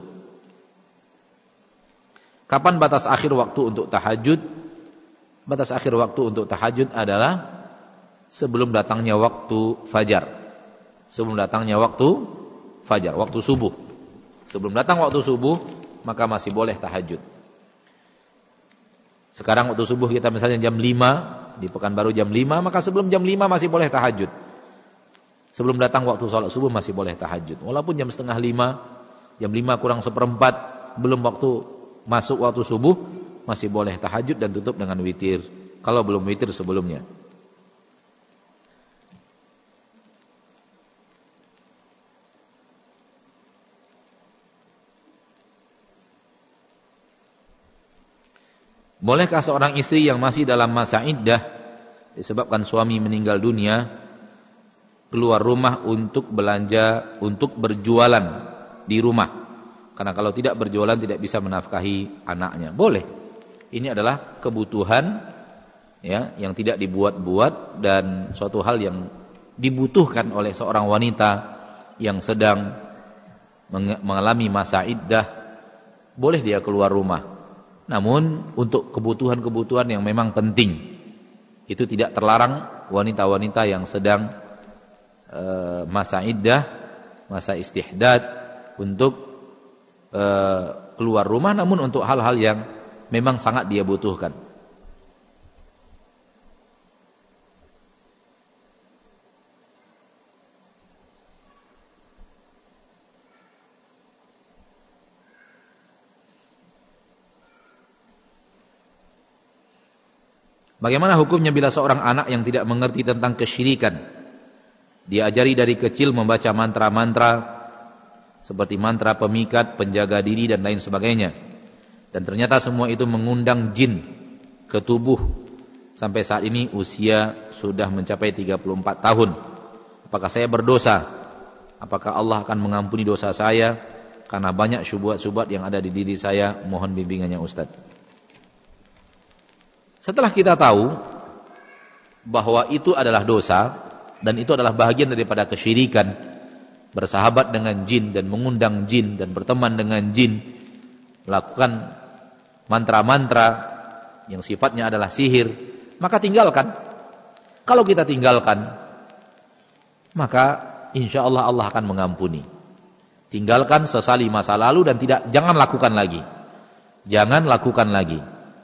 Kapan batas akhir waktu untuk tahajud? Batas akhir waktu untuk tahajud adalah sebelum datangnya waktu fajar. Sebelum datangnya waktu fajar, waktu subuh. Sebelum datang waktu subuh, maka masih boleh tahajud. Sekarang waktu subuh kita misalnya jam lima, di Pekanbaru jam lima, maka sebelum jam lima masih boleh tahajud. Sebelum datang waktu sholat subuh masih boleh tahajud. Walaupun jam setengah lima, jam lima kurang seperempat, belum waktu masuk waktu subuh, masih boleh tahajud dan tutup dengan witir. Kalau belum witir sebelumnya. Bolehkah seorang istri yang masih dalam masa iddah disebabkan suami meninggal dunia keluar rumah untuk belanja, untuk berjualan di rumah? Karena kalau tidak berjualan tidak bisa menafkahi anaknya. Boleh. Ini adalah kebutuhan ya, yang tidak dibuat-buat dan suatu hal yang dibutuhkan oleh seorang wanita yang sedang mengalami masa iddah. Boleh dia keluar rumah. Namun untuk kebutuhan-kebutuhan yang memang penting, itu tidak terlarang wanita-wanita yang sedang e, masa iddah, masa istihdad untuk e, keluar rumah, namun untuk hal-hal yang memang sangat dia butuhkan. Bagaimana hukumnya bila seorang anak yang tidak mengerti tentang kesyirikan diajari dari kecil membaca mantra-mantra seperti mantra pemikat, penjaga diri dan lain sebagainya, dan ternyata semua itu mengundang jin ke tubuh sampai saat ini usia sudah mencapai tiga puluh empat tahun. Apakah saya berdosa? Apakah Allah akan mengampuni dosa saya karena banyak syubhat-syubhat yang ada di diri saya? Mohon bimbingannya Ustaz. Setelah kita tahu bahwa itu adalah dosa dan itu adalah bahagian daripada kesyirikan, bersahabat dengan jin dan mengundang jin dan berteman dengan jin, melakukan mantra-mantra yang sifatnya adalah sihir, maka tinggalkan. Kalau kita tinggalkan, maka insya Allah Allah akan mengampuni. Tinggalkan, sesali masa lalu dan tidak jangan lakukan lagi. Jangan lakukan lagi.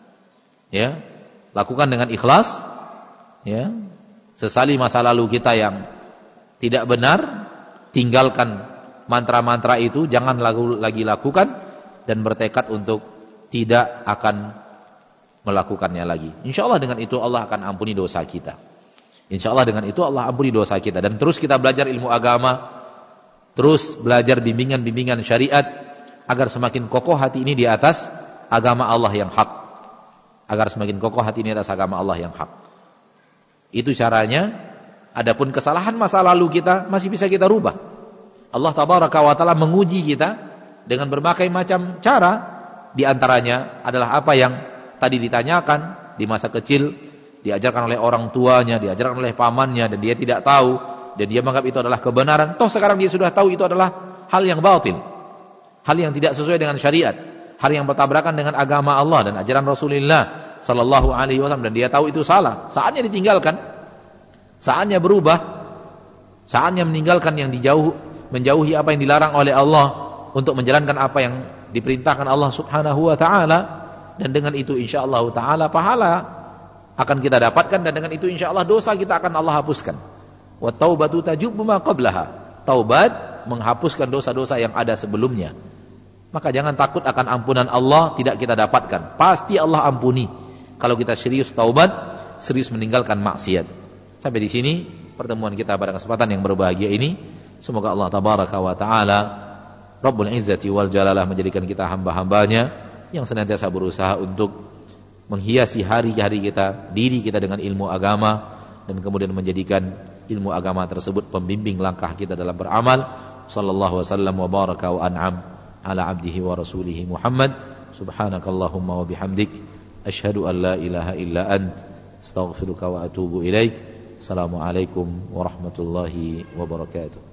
Ya. Lakukan dengan ikhlas, ya. Sesali masa lalu kita yang tidak benar, tinggalkan mantra-mantra itu, jangan lagi lakukan dan bertekad untuk tidak akan melakukannya lagi. Insya Allah dengan itu Allah akan ampuni dosa kita. Insya Allah dengan itu Allah ampuni dosa kita. Dan terus kita belajar ilmu agama, terus belajar bimbingan-bimbingan syariat agar semakin kokoh hati ini di atas agama Allah yang hak. Agar semakin kokoh hati ini atas agama Allah yang hak. Itu caranya. Adapun kesalahan masa lalu kita masih bisa kita rubah. Allah tabaraka wa taala menguji kita dengan berbagai macam cara. Di antaranya adalah apa yang tadi ditanyakan di masa kecil, diajarkan oleh orang tuanya, diajarkan oleh pamannya, dan dia tidak tahu, dan dia menganggap itu adalah kebenaran. Toh sekarang dia sudah tahu itu adalah hal yang batil, hal yang tidak sesuai dengan syariat, hal yang bertabrakan dengan agama Allah dan ajaran Rasulullah sallallahu alaihi wasallam, dan dia tahu itu salah. Saatnya ditinggalkan, saatnya berubah, saatnya meninggalkan yang dijauh, menjauhi apa yang dilarang oleh Allah untuk menjalankan apa yang diperintahkan Allah subhanahu wa ta'ala. Dan dengan itu insyaallah ta'ala pahala akan kita dapatkan, dan dengan itu insyaallah dosa kita akan Allah hapuskan. Wa taubatu tajubbu ma qablaha. Taubat menghapuskan dosa-dosa yang ada sebelumnya. Maka jangan takut akan ampunan Allah tidak kita dapatkan. Pasti Allah ampuni kalau kita serius taubat, serius meninggalkan maksiat. Sampai di sini pertemuan kita pada kesempatan yang berbahagia ini. Semoga Allah tabaraka wa ta'ala Rabbul Izzati wal Jalalah menjadikan kita hamba-hambanya yang senantiasa berusaha untuk menghiasi hari-hari kita, diri kita dengan ilmu agama, dan kemudian menjadikan ilmu agama tersebut pembimbing langkah kita dalam beramal. Sallallahu wasallam wa baraka wa an'am ala abdihi wa rasulihi Muhammad. Subhanakallahumma wa bihamdik asyhadu an la ilaha illa ant astaghfiruka wa atubu ilaik. Assalamualaikum warahmatullahi wabarakatuh.